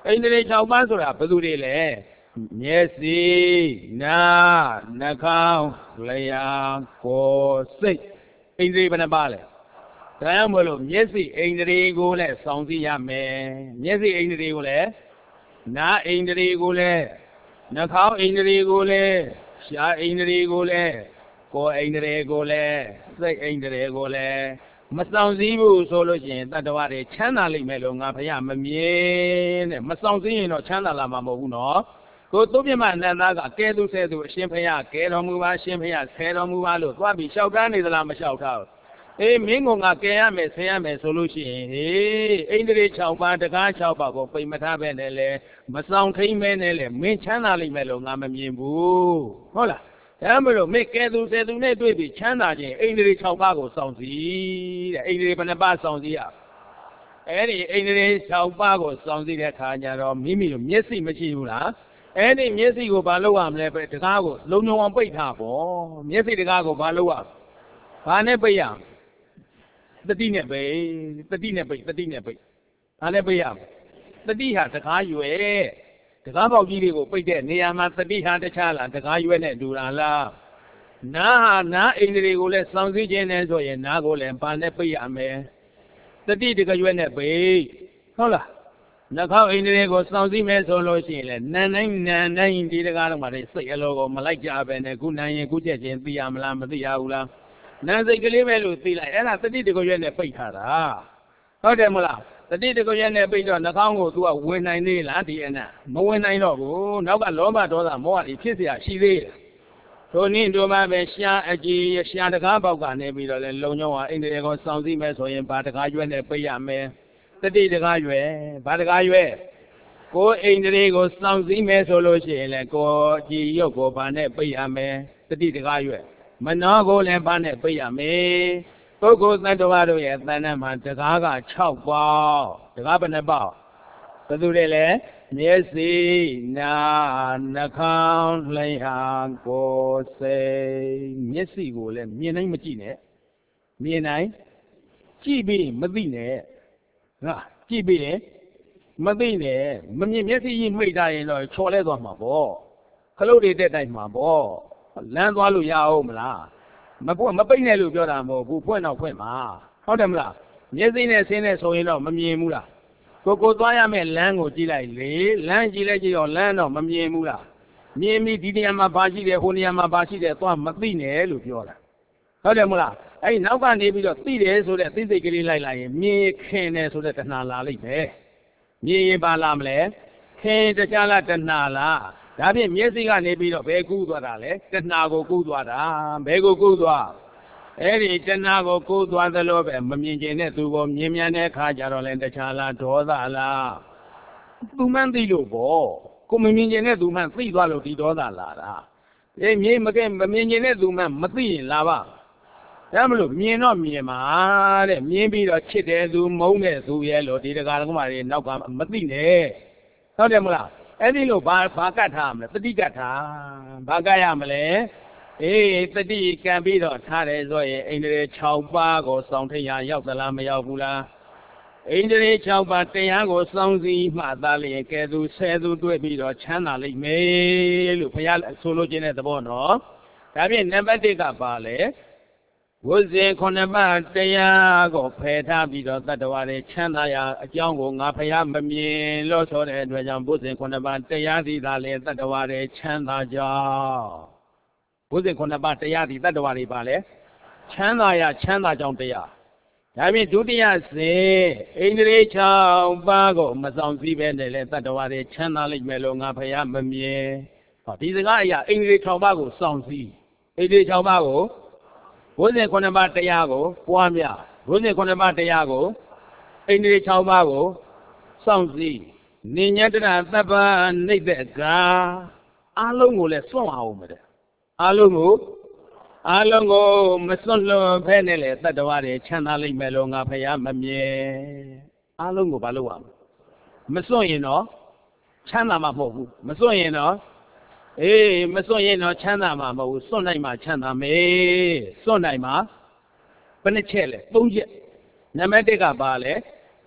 အိန္ဒြေ၆ပါးဆိုတာဘယ်သူတွေလဲမျက်စိနားနှာခေါင်းလျှာကိုယ်စိတ်အိန္ဒြေဘယ်နှပါလဲဒါကြောင့်မလို့မျက်စိအိန္ဒြေကိုလည်းစောင့်ကြည့်ရမယ်မျက်စိအိန္ဒြေကိုလည်းနားအိန္ဒြေကိုလည်းနှာခေါင်းအိန္ဒြေကိုလည်းရှားအိန္ဒြေကိုလည်းကိုယ်အိန္ဒြေကိုလည်းစိတ်အိန္ဒြေကိုလည်းမဆောင်စည်းဘူးဆိုလို့ရှိရင်တတ္တဝါတွေချမ်းသာလိမ့်မယ်လို့ငါဖယားမမြင်တဲ့မဆောင်စည်းရင်တော့ချမ်းသာလာမှာမဟုတ်ဘူးနော်ကိုသုပြမနန္ဒာကကဲသူဆဲသူအရှင်ဖယားကဲတော်မူပါအရှင်ဖယားဆဲတော်မူပါလို့သွားပြီးလျှောက်တန်းနေသလားမလျှောက်ထားဘူးအေးမင်းကငါကဲရမယ်ဆဲရမယ်ဆိုလို့ရှိရင်ဟေးအိန္ဒြေ၆ပါးတကား၆ပါးကိုပိတ်မထားပဲနဲ့လေမဆောင်ထိမ့်မဲနဲ့လေမင်းချမ်းသာလိမ့်မယ်လို့ငါမမြင်ဘူးဟုတ်လားဒါမှမဟုတ်မေကဲသူဆယ်သူနဲ့တွေ့ပြီးချမ်းသာခြင်းအိန္ဒြေ၆ပါးကိုစောင့်စည်းတဲ့အိန္ဒြေဘယ်နှပါးစောင့်စည်းရအဲ့ဒီအိန္ဒြေ၆ပါးကိုစောင့်စည်းတဲ့အခါကျတော့မိမိတို့မျက်စိမရှိဘူးလားအဲ့ဒီမျက်စိကိုဘာလုပ်ရမလဲပဲတကားကိုလုံလုံအောင်ပိတ်ထားပေါ့မျက်စိတကားကိုဘာလုပ်ရဘာနဲ့ပိတ်ရတတိနဲ့ပိတ်တတိနဲ့ပိတ်တတိနဲ့ပိတ်ဘာနဲ့ပိတ်ရတတိဟာတကားရွယ်တကားပေါက်ကြီးတွေကိုပိတ်တဲ့နေရာမှာတတိဟာတခြားလားတကားရွက်နဲ့တူတာလားနားဟာနားအိန္ဒြေကိုလည်းစောင့်စည်းခြင်းနဲ့ဆိုရင်နားကိုလည်းဘာနဲ့ပိတ်ရမယ်တတိတကရွက်နဲ့ပိတ်ဟုတ်လားနှာခေါင်းအိန္ဒြေကိုစောင့်စည်းမယ်ဆိုလို့ရှိရင်လည်းနန်းတိုင်းနန်းတိုင်းဒီတကားတော့မှစိတ်အလိုကိုမလိုက်ကြပဲနဲ့ခုနန်းရင်ခုချက်ချင်းသိရမလားမသိရဘူးလားနန်းစိတ်ကလေးပဲလို့သိလိုက်အဲ့ဒါတတိတကရွက်နဲ့ပိတ်ထားတာဟုတ်တယ်မလားတတိတကရက်နဲ့ပိတ်တော့နှာခေါင်းကို तू ကဝင်နိုင်သေးလားဒီအနက်မဝင်နိုင်တော့ဘူးနောက်ကလောဘဒေါသမောဟတွေဖြစ်เสียရှိသေးတယ်ထိုနည်းတို့မှပဲရှားအကြီးရှားတကားပေါက်ကနေပြီးတော့လဲလုံညောင်းဟာအိန္ဒြေကိုစောင့်စည်းမယ်ဆိုရင်ဘာတကားရွက်နဲ့ပိတ်ရမယ်တတိတကားရွက်ဘာတကားရွက်ကိုအိန္ဒြေကိုစောင့်စည်းမယ်ဆိုလို့ရှိရင်လဲကိုကြည်ရုပ်ကိုဘာနဲ့ပိတ်ရမယ်တတိတကားရွက်မနောကိုလည်းဘာနဲ့ပိတ်ရမယ်ပုဂ္ဂိုလ်သတ္တဝါတို့ရဲ့တဏ္ဍမှာတကားက၆ပေါက်တကားဘယ်နှပေါက်ဘယ်သူတွေလဲမျက်စိနားနှာခေါင်းလျှာကိုယ်စိတ်မျက်စိကိုလည်းမြင်နိုင်မကြည့်နဲ့မြင်နိုင်ကြည့်ပြီးမသိနဲ့ဟာကြည့်ပြီးရင်မသိနဲ့မမြင်မျက်စိကြီးမှိတ်ထားရင်တော့ချော်လဲသွားမှာပေါ့ခလုတ်တွေတက်တိုင်းမှာပေါ့လမ်းသွားလို့ရအောင်မလားမပွင့်မပိတ်နဲ့လို့ပြောတာမဟုတ်ဘူးဖွင့်တော့ဖွင့်မှာဟုတ်တယ်မလားမျက်စိနဲ့ဆင်းနဲ့ဆိုရင်တော့မမြင်ဘူးလားကိုကိုသွားရမယ့်လမ်းကိုကြည့်လိုက်လေလမ်းကြည့်လိုက်ကြည့်တော့လမ်းတော့မမြင်ဘူးလားမြင်ပြီးဒီနေရာမှာဘာရှိတယ်ဟိုနေရာမှာဘာရှိတယ်သွားမသိနဲ့လို့ပြောတာဟုတ်တယ်မလားအဲ့ဒီနောက်ကနေပြီးတော့သိတယ်ဆိုတဲ့သိစိတ်ကလေးလိုက်လိုက်ရင်မြင်ခင်တယ်ဆိုတဲ့တဏှာလာလိမ့်မယ်မြင်ရင်ပါလာမလဲခင်တခြားလားတဏှာလားဒါဖြင့်မျက်စိကနေပြီးတော့ဘယ်ကူးသွားတာလဲတဏှာကိုကူးသွားတာဘယ်ကိုကူးသွားအဲ့ဒီတဏှာကိုကူးသွားသလိုပဲမမြင်ကျင်တဲ့သူကိုမြင်မြန်တဲ့အခါကျတော့လဲတခြားလားဒေါသလားသူမှန်းသိလို့ပေါ့ကိုမမြင်ကျင်တဲ့သူမှန်းသိသွားလို့ဒီဒေါသလာတာအေးမြင်မကဲမမြင်ကျင်တဲ့သူမှန်းမသိရင်လာပါဒါမလို့မြင်တော့မြင်ပါတဲ့မြင်ပြီးတော့ချစ်တယ်သူမုန်းတဲ့သူရဲ့လို့ဒီတကားကမှတွေနောက်ကမသိနဲ့ဟုတ်တယ်မလားအဲ့ဒီလိုဘာဘာကတ်ထားမလဲတတိကတ်ထားဘာကတ်ရမလဲအေးတတိကံပြီးတော့ထားတယ်ဆိုရင်အိန္ဒြေ၆ပါးကိုစောင့်ထိန်ရရောက်သလားမရောက်ဘူးလားအိန္ဒြေ၆ပါးတရားကိုစောင့်စည်းမှသာလျင်ကဲသူဆယ်သူတွေ့ပြီးတော့ချမ်းသာလိမ့်မယ်လို့ဘုရားဆိုလိုခြင်းတဲ့သဘောနော်ဒါဖြင့်နံပါတ်၁ကပါလေဝိဇ္ဇေခုနှစ်ပါးတရားကိုဖယ်ထားပြီးတော့တတ္တဝါတွေချမ်းသာရာအကြောင်းကိုငါဖယားမမြင်လို့ဆိုတဲ့အတွက်ကြောင့်ဝိဇ္ဇေခုနှစ်ပါးတရားသည်သာလေတတ္တဝါတွေချမ်းသာကြောင်းဝိဇ္ဇေခုနှစ်ပါးတရားသည်တတ္တဝါတွေပါလေချမ်းသာရာချမ်းသာကြောင်းတရားဒါဖြင့်ဒုတိယစေအိန္ဒြေ၆ပါးကိုမဆောင်စည်းပဲနဲ့လေတတ္တဝါတွေချမ်းသာလိမ့်မယ်လို့ငါဖယားမမြင်ဟောဒီစကားအရာအိန္ဒြေ၆ပါးကိုစောင့်စည်းအိန္ဒြေ၆ပါးကိုဝိဇ္ဇေခုနှစ်ပါးတရားကိုပွားများဝိဇ္ဇေခုနှစ်ပါးတရားကိုအိန္ဒြေ၆ပါးကိုစောင့်စည်းနိညတရသဗ္ဗနှိမ့်တဲ့ကအလုံးကိုလည်းစွန့်အောင်မယ်အလုံးကိုအလုံးကိုမစွန့်လွတ်ဖဲနဲ့လေတတ္တဝါတွေချမ်းသာလိမ့်မယ်လို့ငါဖယားမမြင်အလုံးကိုဘာလုပ်ရမလဲမစွန့်ရင်တော့ချမ်းသာမှာမဟုတ်ဘူးမစွန့်ရင်တော့အေးမစွန့်ရင်တော့ချမ်းသာမှာမဟုတ်ဘူးစွန့်နိုင်မှချမ်းသာမယ်စွန့်နိုင်မှဘယ်နှချက်လဲသုံးချက်နံပါတ်၁ကပါလဲ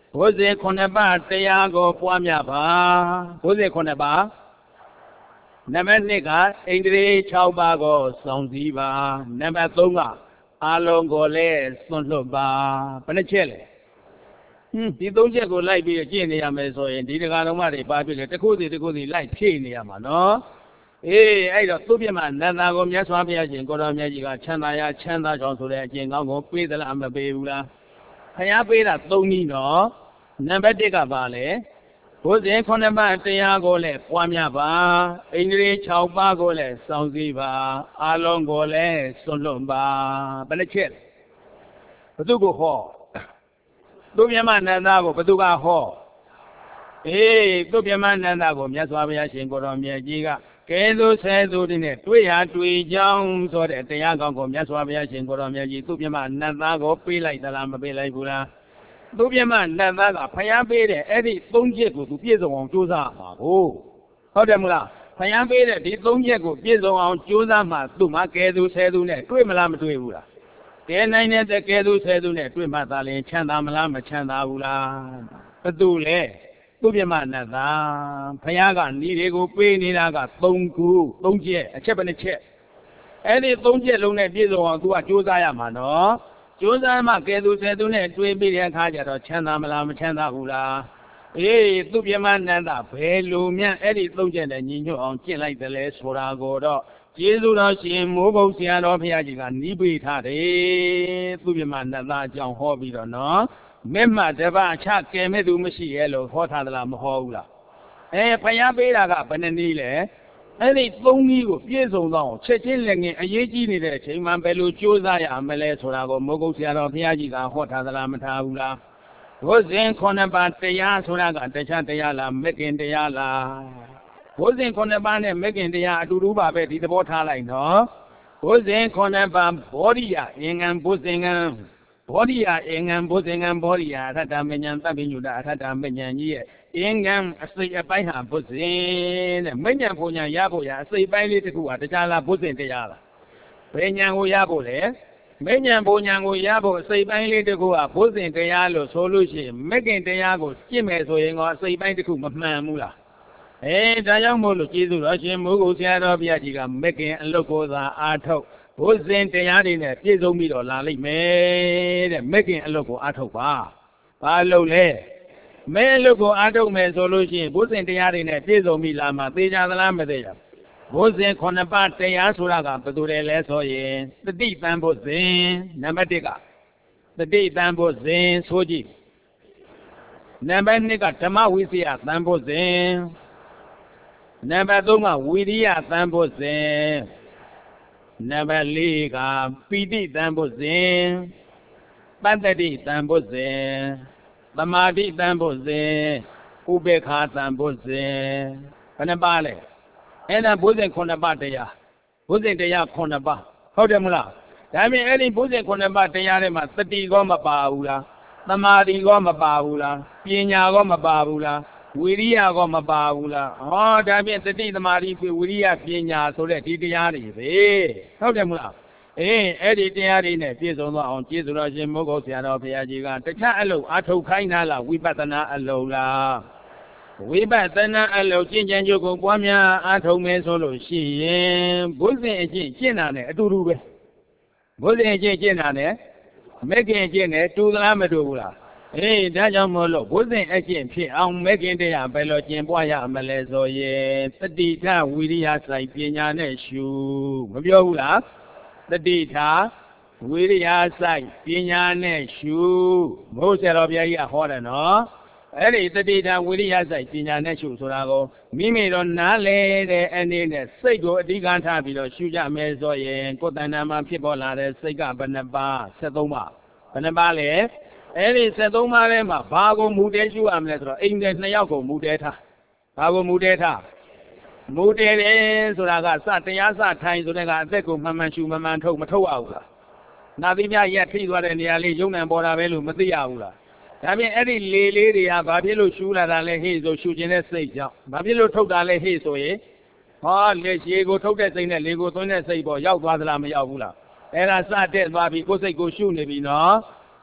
ဘုဇင်ခုနှစ်ပါးတရားကိုပွားများပါဘုဇင်ခုနှစ်ပါးနံပါတ်နှစ်ကဣန္ဒြေ၆ပါးကိုစောင့်စည်းပါနံပါတ်သုံးကအလုံးကိုလည်းစွန့်လွတ်ပါဘယ်နှချက်လဲဟင်းဒီသုံးချက်ကိုလိုက်ပြီးကျင့်နေရမယ်ဆိုရင်ဒီတက္ကသိုလ်မတွေပါပြည့်လေတစ်ခုစီတစ်ခုစီလိုက်ဖြည့်နေရမှာနော်အေးအဲ့တော့သူ့ပြမနန္တာကိုမြတ်စွာဘုရားရှင်ကိုတော်မြတ်ကြီးကချမ်းသာရချမ်းသာကြောင်းဆိုတဲ့အကျင့်ကောင်းကိုပေးသလားမပေးဘူးလားခရားပေးတာသုံးနည်းနော်နံပါတ်တစ်ကပါလေဘုဇင်ခုနှစ်ပါးတရားကိုလည်းပွားများပါဣန္ဒြေ၆ပါးကိုလည်းစောင့်စည်းပါအလုံးကိုလည်းစွန့်လွတ်ပါဘယ်နှချက်ဘသူကိုဟောသူ့ပြမနန္တာကိုဘသူကဟောအေးသူ့ပြမနန္တာကိုမြတ်စွာဘုရားရှင်ကိုတော်မြတ်ကြီးကကဲသို့ဆဲသို့ဒီနဲ့တွေ့ရတွေ့ကြောင်းဆိုတဲ့တရားကောင်းကိုမြတ်စွာဘုရားရှင်ကိုတော်မြတ်ကြီးသူ့ပြမနန္တာကိုပေးလိုက်သလားမပေးလိုက်ဘူးလားသူ့ပြမနန္တာကဖျားပေးတဲ့အဲ့ဒီသုံးချက်ကိုသူပြည့်စုံအောင်ကြိုးစားပါကိုဟုတ်တယ်မလားဖျားပေးတဲ့ဒီသုံးချက်ကိုပြည့်စုံအောင်ကြိုးစားမှသူ့မှာကဲသို့ဆဲသို့နဲ့တွေ့မလားမတွေ့ဘူးလားကဲနိုင်တဲ့ကဲသို့ဆဲသို့နဲ့တွေ့မှသာလျှင်ချမ်းသာမလားမချမ်းသာဘူးလားဘယ်သူလဲသူ့ပြမနတ်သာဖယားကဤတွေကိုပေးနေတာကသုံးခုသုံးချက်အချက်ပဲတစ်ချက်အဲ့ဒီသုံးချက်လုံးနဲ့ပြည့်စုံအောင်သူကကြိုးစားရမှာနော်ကြိုးစားမှကဲသူဆယ်သူနဲ့တွေ့ပြီးတဲ့အခါကျတော့ချမ်းသာမလားမချမ်းသာဘူးလားအေးသူ့ပြမနတ်သာဘယ်လိုများအဲ့ဒီသုံးချက်နဲ့ညီညွတ်အောင်ကျင့်လိုက်တယ်လဲဆိုတာကိုတော့ကျေးဇူးတော်ရှင်မိုးကုတ်ဆရာတော်ဘုရားကြီးကနီးပေးထားတယ်သူ့ပြမနတ်သာအကြောင်းဟောပြီးတော့နော်မျက်မှတပါချကဲမဲ့သူမရှိရဲ့လို့ဟောထားသလားမဟောဘူးလားအဲဖယားပေးတာကဘယ်နှနည်းလဲအဲ့ဒီသုံးနည်းကိုပြည့်စုံတော့ချက်ချင်းလည်းငင်အရေးကြီးနေတဲ့အချိန်မှဘယ်လိုကြိုးစားရမလဲဆိုတာကိုမိုးကုတ်ဆရာတော်ဘုရားကြီးကဟောထားသလားမထားဘူးလားဘုဇင်ခုနှစ်ပါးတရားဆိုတာကတခြားတရားလားမဂ္ဂင်တရားလားဘုဇင်ခုနှစ်ပါးနဲ့မဂ္ဂင်တရားအတူတူပါပဲဒီသဘောထားလိုက်နော်ဘုဇင်ခုနှစ်ပါးဘောဓိယအင်္ဂံဘုဇင်္ဂံဘောဓိယအင်္ဂံဘုဇင်္ဂံဘောဓိယအထတ္တမဉ္ဇဉ်သဗ္ဗညုတအထတ္တမဉ္ဇဉ်ကြီးရဲ့အင်္ဂံအစိတ်အပိုင်းဟာဘုဇင်တဲ့မဉ္ဇဉ်ဘုံညာရဖို့ရအစိတ်ပိုင်းလေးတစ်ခုဟာတခြားလားဘုဇင်တရားလားဘယ်ညာကိုရဖို့လဲမဉ္ဇဉ်ဘုံညာကိုရဖို့အစိတ်ပိုင်းလေးတစ်ခုဟာဘုဇင်တရားလို့ဆိုလို့ရှိရင်မဂ္ဂင်တရားကိုကျင့်မယ်ဆိုရင်တော့အစိတ်ပိုင်းတစ်ခုမမှန်ဘူးလားအဲဒါကြောင့်မို့လို့ကျေးဇူးတော်ရှင်မိုးကုတ်ဆရာတော်ဘုရားကြီးကမဂ္ဂင်အလုတ်ကိုသာအားထုတ်ဘုဇင်တရားတွေနဲ့ပြည့်စုံပြီးတော့လာလိမ့်မယ်တဲ့မဂ္ဂင်အလုတ်ကိုအားထုတ်ပါဘာလို့လဲမဲအလုတ်ကိုအားထုတ်မယ်ဆိုလို့ရှိရင်ဘုဇင်တရားတွေနဲ့ပြည့်စုံပြီးလာမှသိကြသလားမသိကြဘုဇင်ခုနှစ်ပါးတရားဆိုတာကဘယ်သူတွေလဲဆိုရင်တတိတံဘုဇင်နံပါတ်တစ်ကတတိတံဘုဇင်ဆိုကြည့်နံပါတ်နှစ်ကဓမ္မဝိစီယတံဘုဇင်နံပါတ်သုံးကဝိရိယတံဘုဇင်နံပါတ်လေးကပိဋိတံဘုဇင်ပတ္တိတံဘုဇင်သမာဓိတံဘုဇင်ဥပေက္ခတံဘုဇင်ဘယ်နှပါလဲအဲ့ဒါဘုဇင်ခုနှစ်ပါးတရားဘုဇင်တရားခုနှစ်ပါးဟုတ်တယ်မလားဒါပေမဲ့အဲ့ဒီဘုဇင်ခုနှစ်ပါးတရားတွေမှာတတိကောမပါဘူးလားသမာဓိကောမပါဘူးလားပညာကောမပါဘူးလားဝိရိယကောမပါဘူးလားဟောဒါဖြင့်တတိသမာဓိဝိရိယပညာဆိုတဲ့ဒီတရားတွေပဲဟုတ်တယ်မလားအေးအဲ့ဒီတရားတွေနဲ့ပြည့်စုံသွားအောင်ကျေးဇူးတော်ရှင်မိုးကုတ်ဆရာတော်ဘုရားကြီးကတခြားအလုပ်အထုတ်ခိုင်းတာလားဝိပဿနာအလုပ်လားဝိပဿနာအလုပ်ကျင့်ကြံကြုတ်ကိုပွားများအထုတ်မယ်ဆိုလို့ရှိရင်ဘုဇင်အကျင့်ကျင့်တာနဲ့အတူတူပဲဘုဇင်အကျင့်ကျင့်တာနဲ့မဂ္ဂင်အကျင့်နဲ့တူသလားမတူဘူးလားအေးဒါကြောင့်မို့လို့ဘုဇင်အကျင့်ဖြစ်အောင်မဂ္ဂင်တရားဘယ်လိုကျင့်ပွားရမလဲဆိုရင်တတိထဝိရိယစိုက်ပညာနဲ့ရှုမပြောဘူးလားတတိထဝိရိယစိုက်ပညာနဲ့ရှုမဟုတ်ဆရာတော်ဘုရားကြီးကဟောတယ်နော်အဲ့ဒီတတိထဝိရိယစိုက်ပညာနဲ့ရှုဆိုတာကိုမိမိတို့နားလေတဲ့အနေနဲ့စိတ်ကိုအဓိကထားပြီးတော့ရှုကြမယ်ဆိုရင်ကိုယ်တဏ္ဍာမှာဖြစ်ပေါ်လာတဲ့စိတ်ကဘယ်နှပါးဆက်သုံးပါးဘယ်နှပါးလဲအဲ့ဒီဆက်သုံးပါးထဲမှာဘာကိုမူတဲရှုရမလဲဆိုတော့အိမ်ထဲနှစ်ယောက်ကိုမူတဲထားဘာကိုမူတဲထားမူတဲတယ်ဆိုတာကစတရားစထိုင်ဆိုတဲ့ကအသက်ကိုမှန်မှန်ရှုမှန်မှန်ထုတ်မထုတ်ရဘူးလားနာသီမြရက်ထိသွားတဲ့နေရာလေးယုံနံပေါ်တာပဲလို့မသိရဘူးလားဒါပြင်အဲ့ဒီလေလေးတွေကဘာဖြစ်လို့ရှူလာတာလဲဟေ့ဆိုရှူခြင်းတဲ့စိတ်ကြောင့်ဘာဖြစ်လို့ထုတ်တာလဲဟေ့ဆိုရင်ဟောလေရှည်ကိုထုတ်တဲ့စိတ်နဲ့လေကိုသွင်းတဲ့စိတ်ပေါ်ရောက်သွားသလားမရောက်ဘူးလားအဲ့ဒါစတဲ့သွားပြီးကိုယ်စိတ်ကိုရှူနေပြီနော်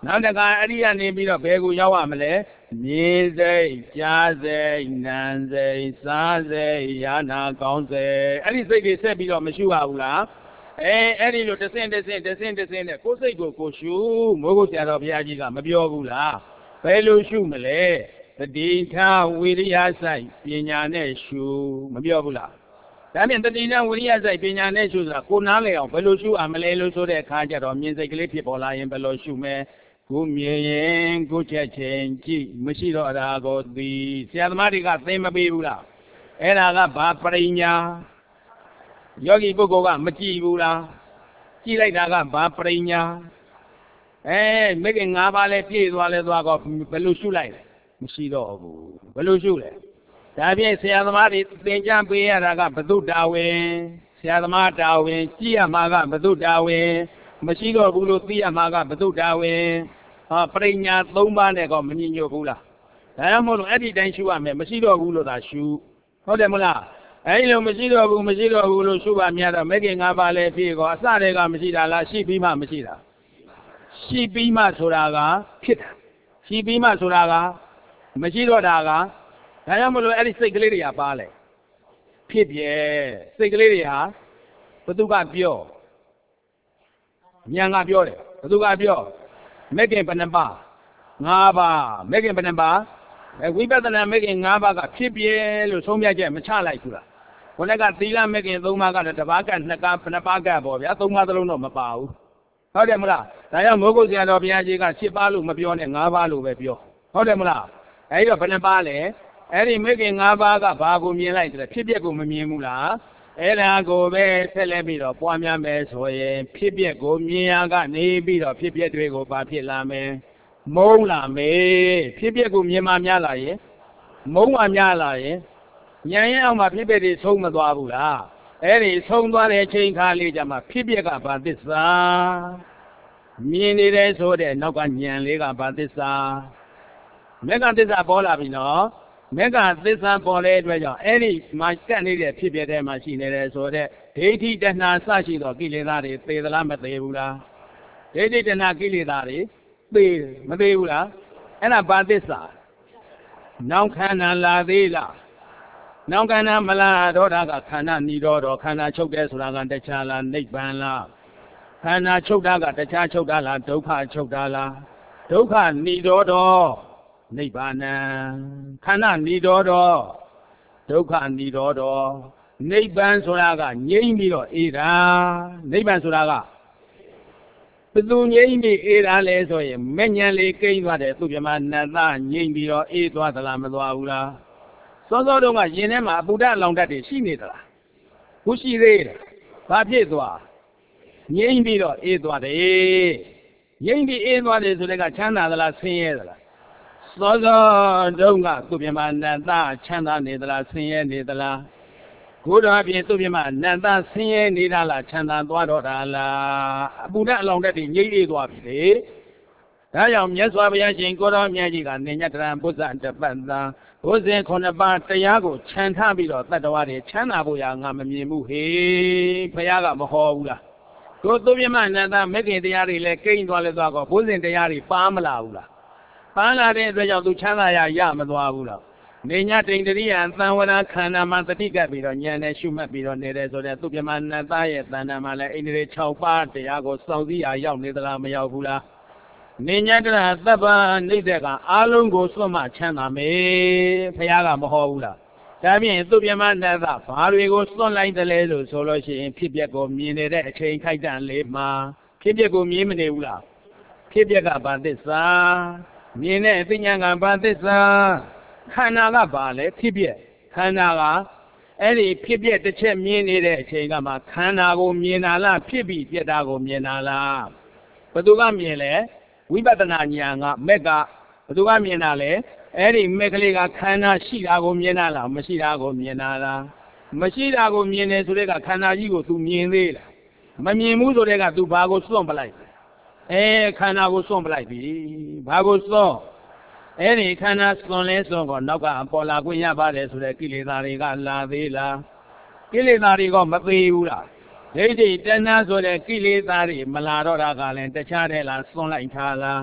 နောက်တခါအဲ့ဒီကနေပြီးတော့ဘယ်ကိုရောက်ရမလဲမြင်စိတ်ကြားစိတ်နာမ်စိတ်စားစိတ်ယာနာကောင်းစိတ်အဲ့ဒီစိတ်တွေဆက်ပြီးတော့မရှုရဘူးလားအဲအဲ့ဒီလိုတစ်ဆင့်တစ်ဆင့်တစ်ဆင့်တစ်ဆင့်နဲ့ကိုယ်စိတ်ကိုကိုရှုမိုးကုတ်ဆရာတော်ဘုရားကြီးကမပြောဘူးလားဘယ်လိုရှုမလဲတတိထဝိရိယစိုက်ပညာနဲ့ရှုမပြောဘူးလားဒါဖြင့်တတိထဝိရိယစိုက်ပညာနဲ့ရှုဆိုတာကိုနားလည်အောင်ဘယ်လိုရှုအမလဲလို့ဆိုတဲ့အခါကျတော့မြင်စိတ်ကလေးဖြစ်ပေါ်လာရင်ဘယ်လိုရှုမဲကိုမြင်ရင်ကိုချက်ချင်းကြည့်မရှိတော့အရာကိုသိဆရာသမားတွေကသင်မပေးဘူးလားအဲ့ဒါကဘာပရိညာယောဂီပုဂ္ဂိုလ်ကမကြည့်ဘူးလားကြည့်လိုက်တာကဘာပရိညာအဲမိခင်၅ပါးလဲပြည့်သွားလဲသွားတော့ဘယ်လိုရှုလိုက်လဲမရှိတော့ဘူးဘယ်လိုရှုလဲဒါဖြင့်ဆရာသမားတွေသင်ကြားပေးရတာကဘု து တာဝန်ဆရာသမားတာဝန်ကြည့်ရမှာကဘု து တာဝန်မရှိတော့ဘူးလို့သိရမှာကဘု து တာဝန်ဟာပရိညာ၃ပါးနဲ့ကောမမြင်ညွတ်ဘူးလားဒါကြောင့်မို့လို့အဲ့ဒီတိုင်းရှုရမယ်မရှိတော့ဘူးလို့သာရှုဟုတ်တယ်မလားအဲ့ဒီလိုမရှိတော့ဘူးမရှိတော့ဘူးလို့ရှုပါများတော့မိခင်၅ပါးလဲဖြစ်ကောအစတည်းကမရှိတာလားရှိပြီးမှမရှိတာရှိပြီးမှဆိုတာကဖြစ်တာရှိပြီးမှဆိုတာကမရှိတော့တာကဒါကြောင့်မလို့အဲ့ဒီစိတ်ကလေးတွေကပါလဲဖြစ်ပြဲစိတ်ကလေးတွေဟာဘသူကပြောဉာဏ်ကပြောတယ်ဘသူကပြောမဲ့ခင်ဘယ်နှပါ၅ပါးမဲ့ခင်ဘယ်နှပါအဲဝိပဿနာမဲ့ခင်၅ပါးကဖြစ်ပြဲလို့ဆုံးဖြတ်ချက်မချလိုက်ဘူးလားခொနဲ့ကသီလမဲ့ခင်၃ပါးကတော့တစ်ပါးကနှစ်ကားနှစ်ပါးကပေါ့ဗျာ၃ပါးသလုံးတော့မပါဘူးဟုတ်တယ်မလားဒါကြောင့်မိုးကုတ်ဆရာတော်ဘုရားကြီးက၈ပါးလို့မပြောနဲ့၅ပါးလို့ပဲပြောဟုတ်တယ်မလားအဲဒီတော့ဘယ်နှပါလဲအဲ့ဒီမိခင်၅ပါးကဘာကိုမြင်လိုက်တယ်ဖြစ်ပျက်ကိုမမြင်ဘူးလားအဲ့ဒါကိုပဲဆက်လက်ပြီးတော့ပွားများမယ်ဆိုရင်ဖြစ်ပျက်ကိုမြင်ရကနေပြီးတော့ဖြစ်ပျက်တွေကိုဘာဖြစ်လာမယ်မုန်းလာမယ်ဖြစ်ပျက်ကိုမြင်မှများလာရင်မုန်းမှများလာရင်ဉာဏ်ရဲ့အောက်မှာဖြစ်ပျက်တွေဆုံးမသွားဘူးလားအဲ့ဒီဆုံးသွားတဲ့အချိန်ခါလေးကြမှာဖြစ်ပျက်ကဘာသစ္စာမြင်နေတယ်ဆိုတဲ့နောက်ကဉာဏ်လေးကဘာသစ္စာမေဃသစ္စာပေါ်လာပြီနော်မေဃသစ္စာပေါ်တဲ့အတွက်ကြောင့်အဲ့ဒီမှာကပ်နေတဲ့ဖြစ်ပျက်တဲ့မှာရှိနေတယ်ဆိုတဲ့ဒိဋ္ဌိတဏှာစရှိသောကိလေသာတွေသေသလားမသေဘူးလားဒိဋ္ဌိတဏှာကိလေသာတွေသေမသေဘူးလားအဲ့ဒါဘာသစ္စာနောက်ခန္ဓာလာသေးလားနောက်ခန္ဓာမလာတော့တာကခန္ဓာနိရောဓခန္ဓာချုပ်တယ်ဆိုတာကတခြားလားနိဗ္ဗာန်လားခန္ဓာချုပ်တာကတခြားချုပ်တာလားဒုက္ခချုပ်တာလားဒုက္ခနိရောဓနိဗ္ဗာန်ခန္ဓာနိရောဓဒုက္ခနိရောဓနိဗ္ဗာန်ဆိုတာကငြိမ့်ပြီးတော့အေးတာနိဗ္ဗာန်ဆိုတာကဘယ်သူငြိမ့်ပြီးအေးတာလဲဆိုရင်မဉ္ဇဉ်လေးကိန်းသွားတယ်သူပြမနတ်သားငြိမ့်ပြီးတော့အေးသွားသလားမသွားဘူးလားစောစောတုန်းကရင်ထဲမှာအပူဓာတ်လောင်တတ်တွေရှိနေသလားခုရှိသေးတယ်ဘာဖြစ်သွားငြိမ့်ပြီးတော့အေးသွားတယ်ငြိမ့်ပြီးအေးသွားတယ်ဆိုတဲ့ကချမ်းသာသလားဆင်းရဲသလားစောစောတုန်းကသူပြမနတ်သားချမ်းသာနေသလားဆင်းရဲနေသလားကိုယ်တော်အပြင်သူပြမနတ်သားဆင်းရဲနေတာလားချမ်းသာသွားတော့တာလားအပူဓာတ်အလောင်တတ်တွေငြိမ့်အေးသွားပြီလေဒါကြောင့်မြတ်စွာဘုရားရှင်ကိုတော်မြတ်ကြီးကနေညတရံဘုဇ္ဇတပတ်သာဘုဇင်ခုနှစ်ပါးတရားကိုခြံထားပြီးတော့တတ္တဝါတွေချမ်းသာဖို့ရငါမမြင်ဘူးဟေးဘုရားကမဟောဘူးလားကိုသူပြမနတ်သားမဂ္ဂင်တရားတွေလည်းကိန်းသွားလဲသွားကောဘုဇင်တရားတွေပါမလာဘူးလားပါလာတဲ့အတွက်ကြောင့်သူချမ်းသာရရမသွားဘူးလားနေညတိန်တရိယံသံဝရခန္ဓာမှာတတိကပ်ပြီးတော့ဉာဏ်နဲ့ရှုမှတ်ပြီးတော့နေတယ်ဆိုတဲ့သူပြမနတ်သားရဲ့တဏ္ဍာမှာလည်းအိန္ဒြေ၆ပါးတရားကိုစောင့်စည်းအားရောက်နေသလားမရောက်ဘူးလားနေညတရသဗ္ဗနေတဲ့ကအားလုံးကိုစွန့်မှချမ်းသာမယ်ဘုရားကမဟောဘူးလားဒါဖြင့်သူပြမနတ်သားဘာတွေကိုစွန့်လိုက်တယ်လဲလို့ဆိုလို့ရှိရင်ဖြစ်ပျက်ကိုမြင်နေတဲ့အချိန်ခိုက်တန်လေးမှာဖြစ်ပျက်ကိုမြင်မနေဘူးလားဖြစ်ပျက်ကဘာသစ္စာမြင်တဲ့အသိဉာဏ်ကဘာသစ္စာခန္ဓာကဘာလဲဖြစ်ပျက်ခန္ဓာကအဲ့ဒီဖြစ်ပျက်တစ်ချက်မြင်နေတဲ့အချိန်ကမှခန္ဓာကိုမြင်တာလားဖြစ်ပြီးပြက်တာကိုမြင်တာလားဘယ်သူကမြင်လဲဝိပဿနာဉာဏ်ကမက်ကဘယ်သူကမြင်တာလဲအဲ့ဒီမက်ကလေးကခန္ဓာရှိတာကိုမြင်တာလားမရှိတာကိုမြင်တာလားမရှိတာကိုမြင်တယ်ဆိုတဲ့ကခန္ဓာကြီးကို तू မြင်သေးလားမမြင်ဘူးဆိုတဲ့က तू ဘာကိုစွန့်ပလိုက်အဲခန္ဓာကိုစွန့်ပလိုက်ပြီဘာကိုစွန့်အဲ့ဒီခန္ဓာစွန့်လဲစွန့်ကောနောက်ကပေါ်လာခွင့်ရပါတယ်ဆိုတဲ့ကိလေသာတွေကလာသေးလားကိလေသာတွေကမသေးဘူးလားဒိဋ္ဌိတဏှာဆိုတဲ့ကိလေသာတွေမလာတော့တာကလည်းတခြားတဲ့လားစွန့်လိုက်ထားလား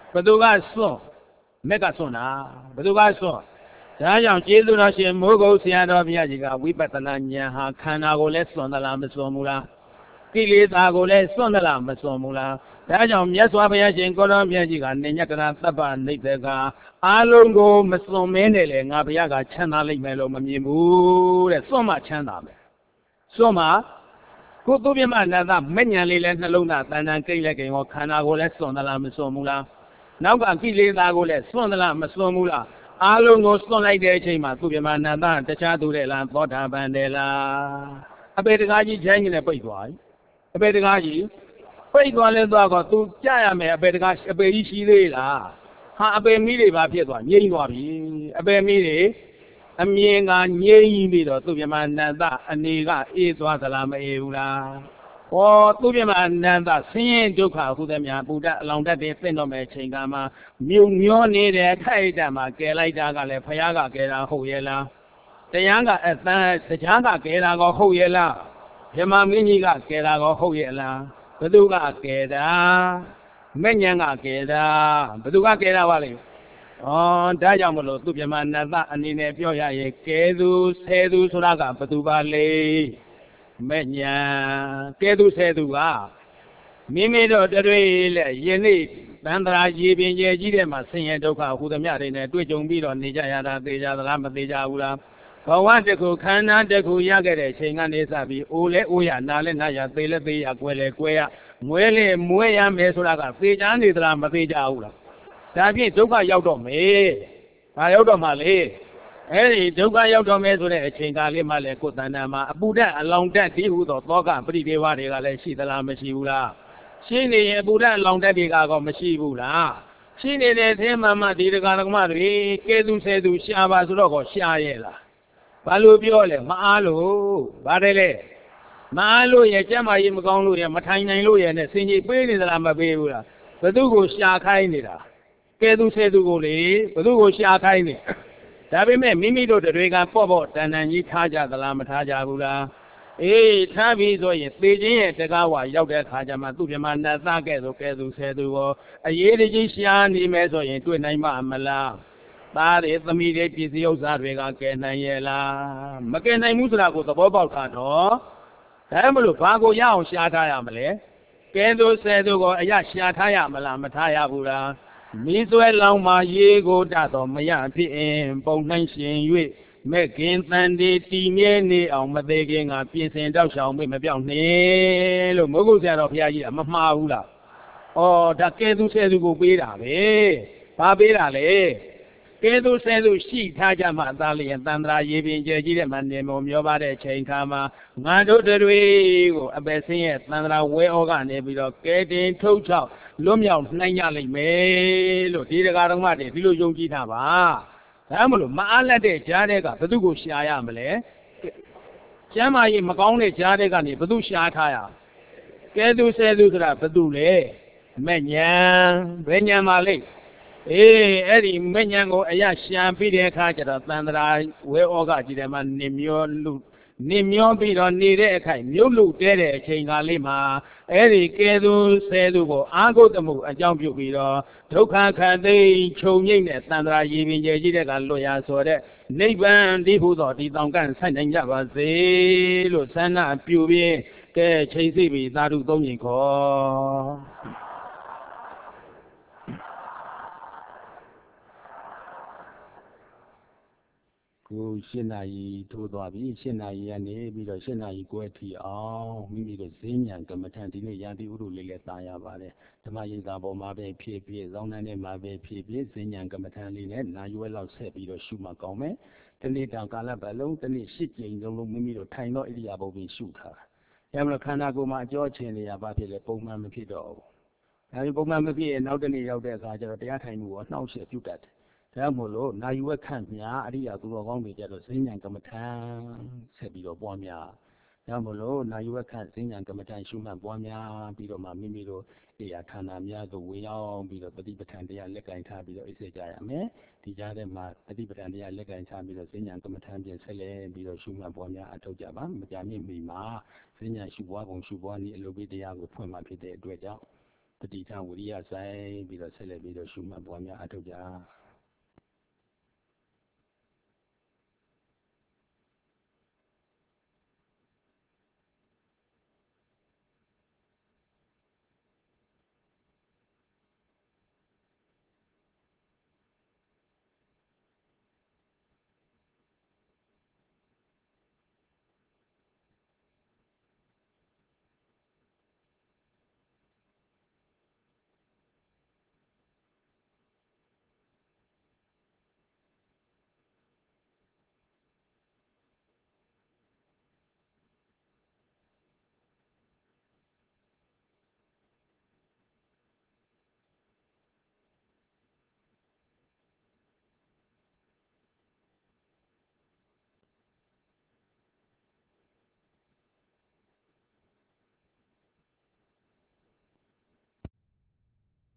ဘသူကစွန့်မက်ကစွန့်တာဘသူကစွန့်ဒါကြောင့်ကျေးဇူးတော်ရှင်မိုးကုတ်ဆရာတော်ဘုရားကြီးကဝိပဿနာဉာဏ်ဟာခန္ဓာကိုလည်းစွန့်သလားမစွန့်ဘူးလားကိလေသာကိုလည်းစွန့်သလားမစွန့်ဘူးလားဒါကြောင့်မြတ်စွာဘုရားရှင်ကိုရောမြတ်ကြီးကနေညတနာသဗ္ဗနိတ္တကအာလုံးကိုမစွန့်မဲနဲ့လေငါဘုရားကချမ်းသာလိမ့်မယ်လို့မမြင်ဘူးတဲ့စွန့်မှချမ်းသာမယ်စွန့်မှကိုသူပြမနတ်သားမဉ္ဇဉ်လေးလည်းနှလုံးသားတန်တန်ကိတ်လက်ကိန်ကိုခန္ဓာကိုလည်းစွန့်သလားမစွန့်ဘူးလားနောက်ကကိလေသာကိုလည်းစွန့်သလားမစွန့်ဘူးလားအားလုံးကိုစွန့်လိုက်တဲ့အချိန်မှာသူပြမနတ်သားတခြားသူတဲ့လားသောတာပန်တယ်လားအပေတကားကြီးချိုင်းနေပိတ်သွားပြီအပေတကားကြီးပိတ်သွားလဲသွားတော့သူကြရမယ်အပေတကားအပေကြီးရှိသေးလားဟာအပေမီးတွေပါဖြစ်သွားငြိမ့်သွားပြီအပေမီးတွေအမြင်ကငြိမ့်ပြီးတော့သူပြမနတ်သားအနေကအေးသွားသလားမအေးဘူးလားဟောသူပြမနတ်သားဆင်းရဲဒုက္ခဟုသမျှဘုဒ္ဓအလောင်းတတ်တဲ့သင်တော်မဲ့ချိန်ကမှာမြုံမျောနေတယ်ခိုက်တံမှာကဲလိုက်တာကလည်းဖယားကကဲတာဟုတ်ရဲ့လားတရားကအတန်းတရားကကဲတာကောဟုတ်ရဲ့လားဓမ္မမင်းကြီးကကဲတာကောဟုတ်ရဲ့လားဘသူကကဲတာမဲ့ညံကကဲတာဘသူကကဲတာပါလေဩဒါကြောင့်မလို့သူပြမနတ်သားအနေနဲ့ပြောရရင်ကဲသူဆဲသူဆိုတာကဘသူပါလေမဲ့ညံကဲသူဆဲသူကမိမိတို့တွေ့လက်ယနေ့တန်ត្រာရေပင်ကျဲကြီးတဲ့မှာဆင်းရဲဒုက္ခဟူသမျှတွေနဲ့တွေ့ကြုံပြီးတော့နေကြရတာသိကြသလားမသိကြဘူးလားဘဝတစ်ခုခန္ဓာတစ်ခုရခဲ့တဲ့အချိန်ကနေစပြီးအိုလဲအိုရနာလဲနာရသေလဲသေရကွယ်လဲကွယ်ရမွဲလဲမွဲရမယ်ဆိုတာကသေချာနေသလားမသေချာဘူးလားဒါဖြင့်ဒုက္ခရောက်တော့မယ်ဘာရောက်တော့မှလဲအဲ့ဒီဒုက္ခရောက်တော့မယ်ဆိုတဲ့အချိန်ကာလလေးမှလည်းကိုယ်တဏ္ဍာမှာအပူဓာတ်အလောင်ဓာတ်ဒီဟုသောသောကပရိဒေဝတွေကလည်းရှိသလားမရှိဘူးလားရှိနေရင်အပူဓာတ်အလောင်ဓာတ်တွေကကောမရှိဘူးလားရှိနေတဲ့အထဲမှာမှဒီဒကာဒကမတွေကဲသူဆဲသူရှာပါဆိုတော့ကောရှာရဲ့လားဘာလို့ပြောလဲမအားလို့ဘာတယ်လဲမအားလို့ရဲ့ကြက်မကြီးမကောင်းလို့ရဲ့မထိုင်နိုင်လို့ရဲ့နဲ့စင်ကြီးပေးနေသလားမပေးဘူးလားဘသူကိုရှာခိုင်းနေတာကဲသူဆဲသူကိုလေဘသူကိုရှာခိုင်းနေဒါပေမဲ့မိမိတို့တွေကပေါ့ပေါ့တန်တန်ကြီးထားကြသလားမထားကြဘူးလားအေးထားပြီးဆိုရင်သေခြင်းရဲ့တကားဝရောက်တဲ့အခါကျမှသူ့ပြမနတ်သားကဲ့သို့ကဲသူဆဲသူကိုအရေးတကြီးရှာနေမယ်ဆိုရင်တွေ့နိုင်မှာမလားသားတွေသမီးတွေပြည်စည်းဥစ္စာတွေကကဲနိုင်ရဲ့လားမကဲနိုင်ဘူးဆိုတာကိုသဘောပေါက်တာတော့ဒါမှမလို့ဘာကိုရအောင်ရှာထားရမလဲကဲသူဆဲသူကိုအရရှာထားရမလားမထားရဘူးလားမီးဆွဲလောင်မှာရေကိုတတ်တော်မရဖြစ်ရင်ပုံနှိုင်းရှင်၍မဲ့ခင်တန်ဒီတီမြဲနေအောင်မသေးခင်ကပြင်ဆင်တောက်ရှောင်မပြောင်းနေလို့မိုးကုတ်ဆရာတော်ဘုရားကြီးကမမှားဘူးလားဩဒါကဲသူဆဲသူကိုပေးတာပဲဘာပေးတာလဲကဲသူဆဲသူရှိထားကြမှသားလျင်တန်ត្រာရေပင်ကျဲကြီးတဲ့မှနေမောမျောပါတဲ့ချိန်ခါမှာငါတို့တွေကိုအပယ်ဆင်းရဲ့တန်ត្រာဝဲဩကနေပြီးတော့ကဲတင်ထုတ်ချောက်လွတ်မြောက်နိုင်ကြလိမ့်မယ်လို့ဒီတရားတော်မှတည်းဒီလိုယုံကြည်တာပါဒါမှမလို့မအားလက်တဲ့ကြားတဲ့ကဘသူကိုရှာရမလဲကျမ်းမာရေးမကောင်းတဲ့ကြားတဲ့ကနေဘသူရှာထားရကဲသူဆဲသူဆိုတာဘသူလဲမဲ့ညာဘယ်ညာမှာလိမ့်အေးအဲ့ဒီမဉ္ဇဉ်ကိုအရရှာပြီးတဲ့အခါကျတော့တန်ត្រာဝဲဩကကြည်တယ်မှာနေမျောလူနေမျောပြီးတော့နေတဲ့အခိုက်မြုပ်လူတဲတဲ့အချိန်ကလေးမှာအဲ့ဒီကဲသူဆဲသူကိုအာဂုတမှုအကြောင်းပြုပြီးတော့ဒုက္ခခတ်သိခြုံငိမ့်တဲ့တန်ត្រာရည်ပင်ကျဲကြီးတဲ့ကလွတ်ရဆိုတဲ့နိဗ္ဗာန်ဒီဟုသောဒီတောင်ကန့်ဆိုင်နိုင်ကြပါစေလို့ဆန္ဒပြုပြီးကဲချိန်စီပြီးသာဓုသုံးညင်ခေါ်ကိုရှင်းနာရီထိုးသွားပြီရှင်းနာရီကနေပြီးတော့ရှင်းနာရီကွဲထီအောင်မိမိတို့ဈဉ္ဉံကမ္မထံဒီနေ့ရာသီဥတုလေးလည်းသာရပါတယ်ဓမ္မရိပ်သာပေါ်မှာပဲဖြည့်ဖြည့်ဇောင်းနှန်းထဲမှာပဲဖြည့်ဖြည့်ဈဉ္ဉံကမ္မထံလေးနဲ့နာရွယ်လောက်ဆက်ပြီးတော့ရှုမှကောင်းမယ်ဒီနေ့တောင်ကာလပတ်လုံးဒီနေ့ရှစ်ကြိမ်လုံးလုံးမိမိတို့ထိုင်တော့ဣရိယာပုတ်ပြီးရှုထားတာအဲမှာခန္ဓာကိုယ်မှာအကျော်ချင်နေရပါဖြစ်လေပုံမှန်မဖြစ်တော့ဘူးအဲဒီပုံမှန်မဖြစ်ရင်နောက်တနေ့ရောက်တဲ့အခါကျတော့တရားထိုင်မှုကိုနှောင့်ယှက်ပြုတတ်တယ်ဒါမို့လို့နာယူဝက်ခန့်များအရိယာသူတော်ကောင်းတွေကြတော့ဈဉ္ဉံကမ္မထံဆက်ပြီးတော့ပွားများဒါမို့လို့နာယူဝက်ခန့်ဈဉ္ဉံကမ္မထံရှုမှတ်ပွားများပြီးတော့မှမိမိတို့အေယာဌာနများသို့ဝင်ရောက်ပြီးတော့တတိပဋ္ဌာန်တရားလက်ကင်ထားပြီးတော့အိစေကြရမယ်ဒီကြားထဲမှာတတိပဋ္ဌာန်တရားလက်ကင်ထားပြီးတော့ဈဉ္ဉံကမ္မထံပြင်ဆက်လက်ပြီးတော့ရှုမှတ်ပွားများအထောက်ကြပါမကြာမြင့်မီမှာဈဉ္ဉံရှုပွားပုံရှုပွားနည်းအလုပ်ပေးတရားကိုဖွင့်မှဖြစ်တဲ့အတွက်ကြောင့်တတိထဝိရိယဆိုင်ပြီးတော့ဆက်လက်ပြီးတော့ရှုမှတ်ပွားများအထောက်ကြ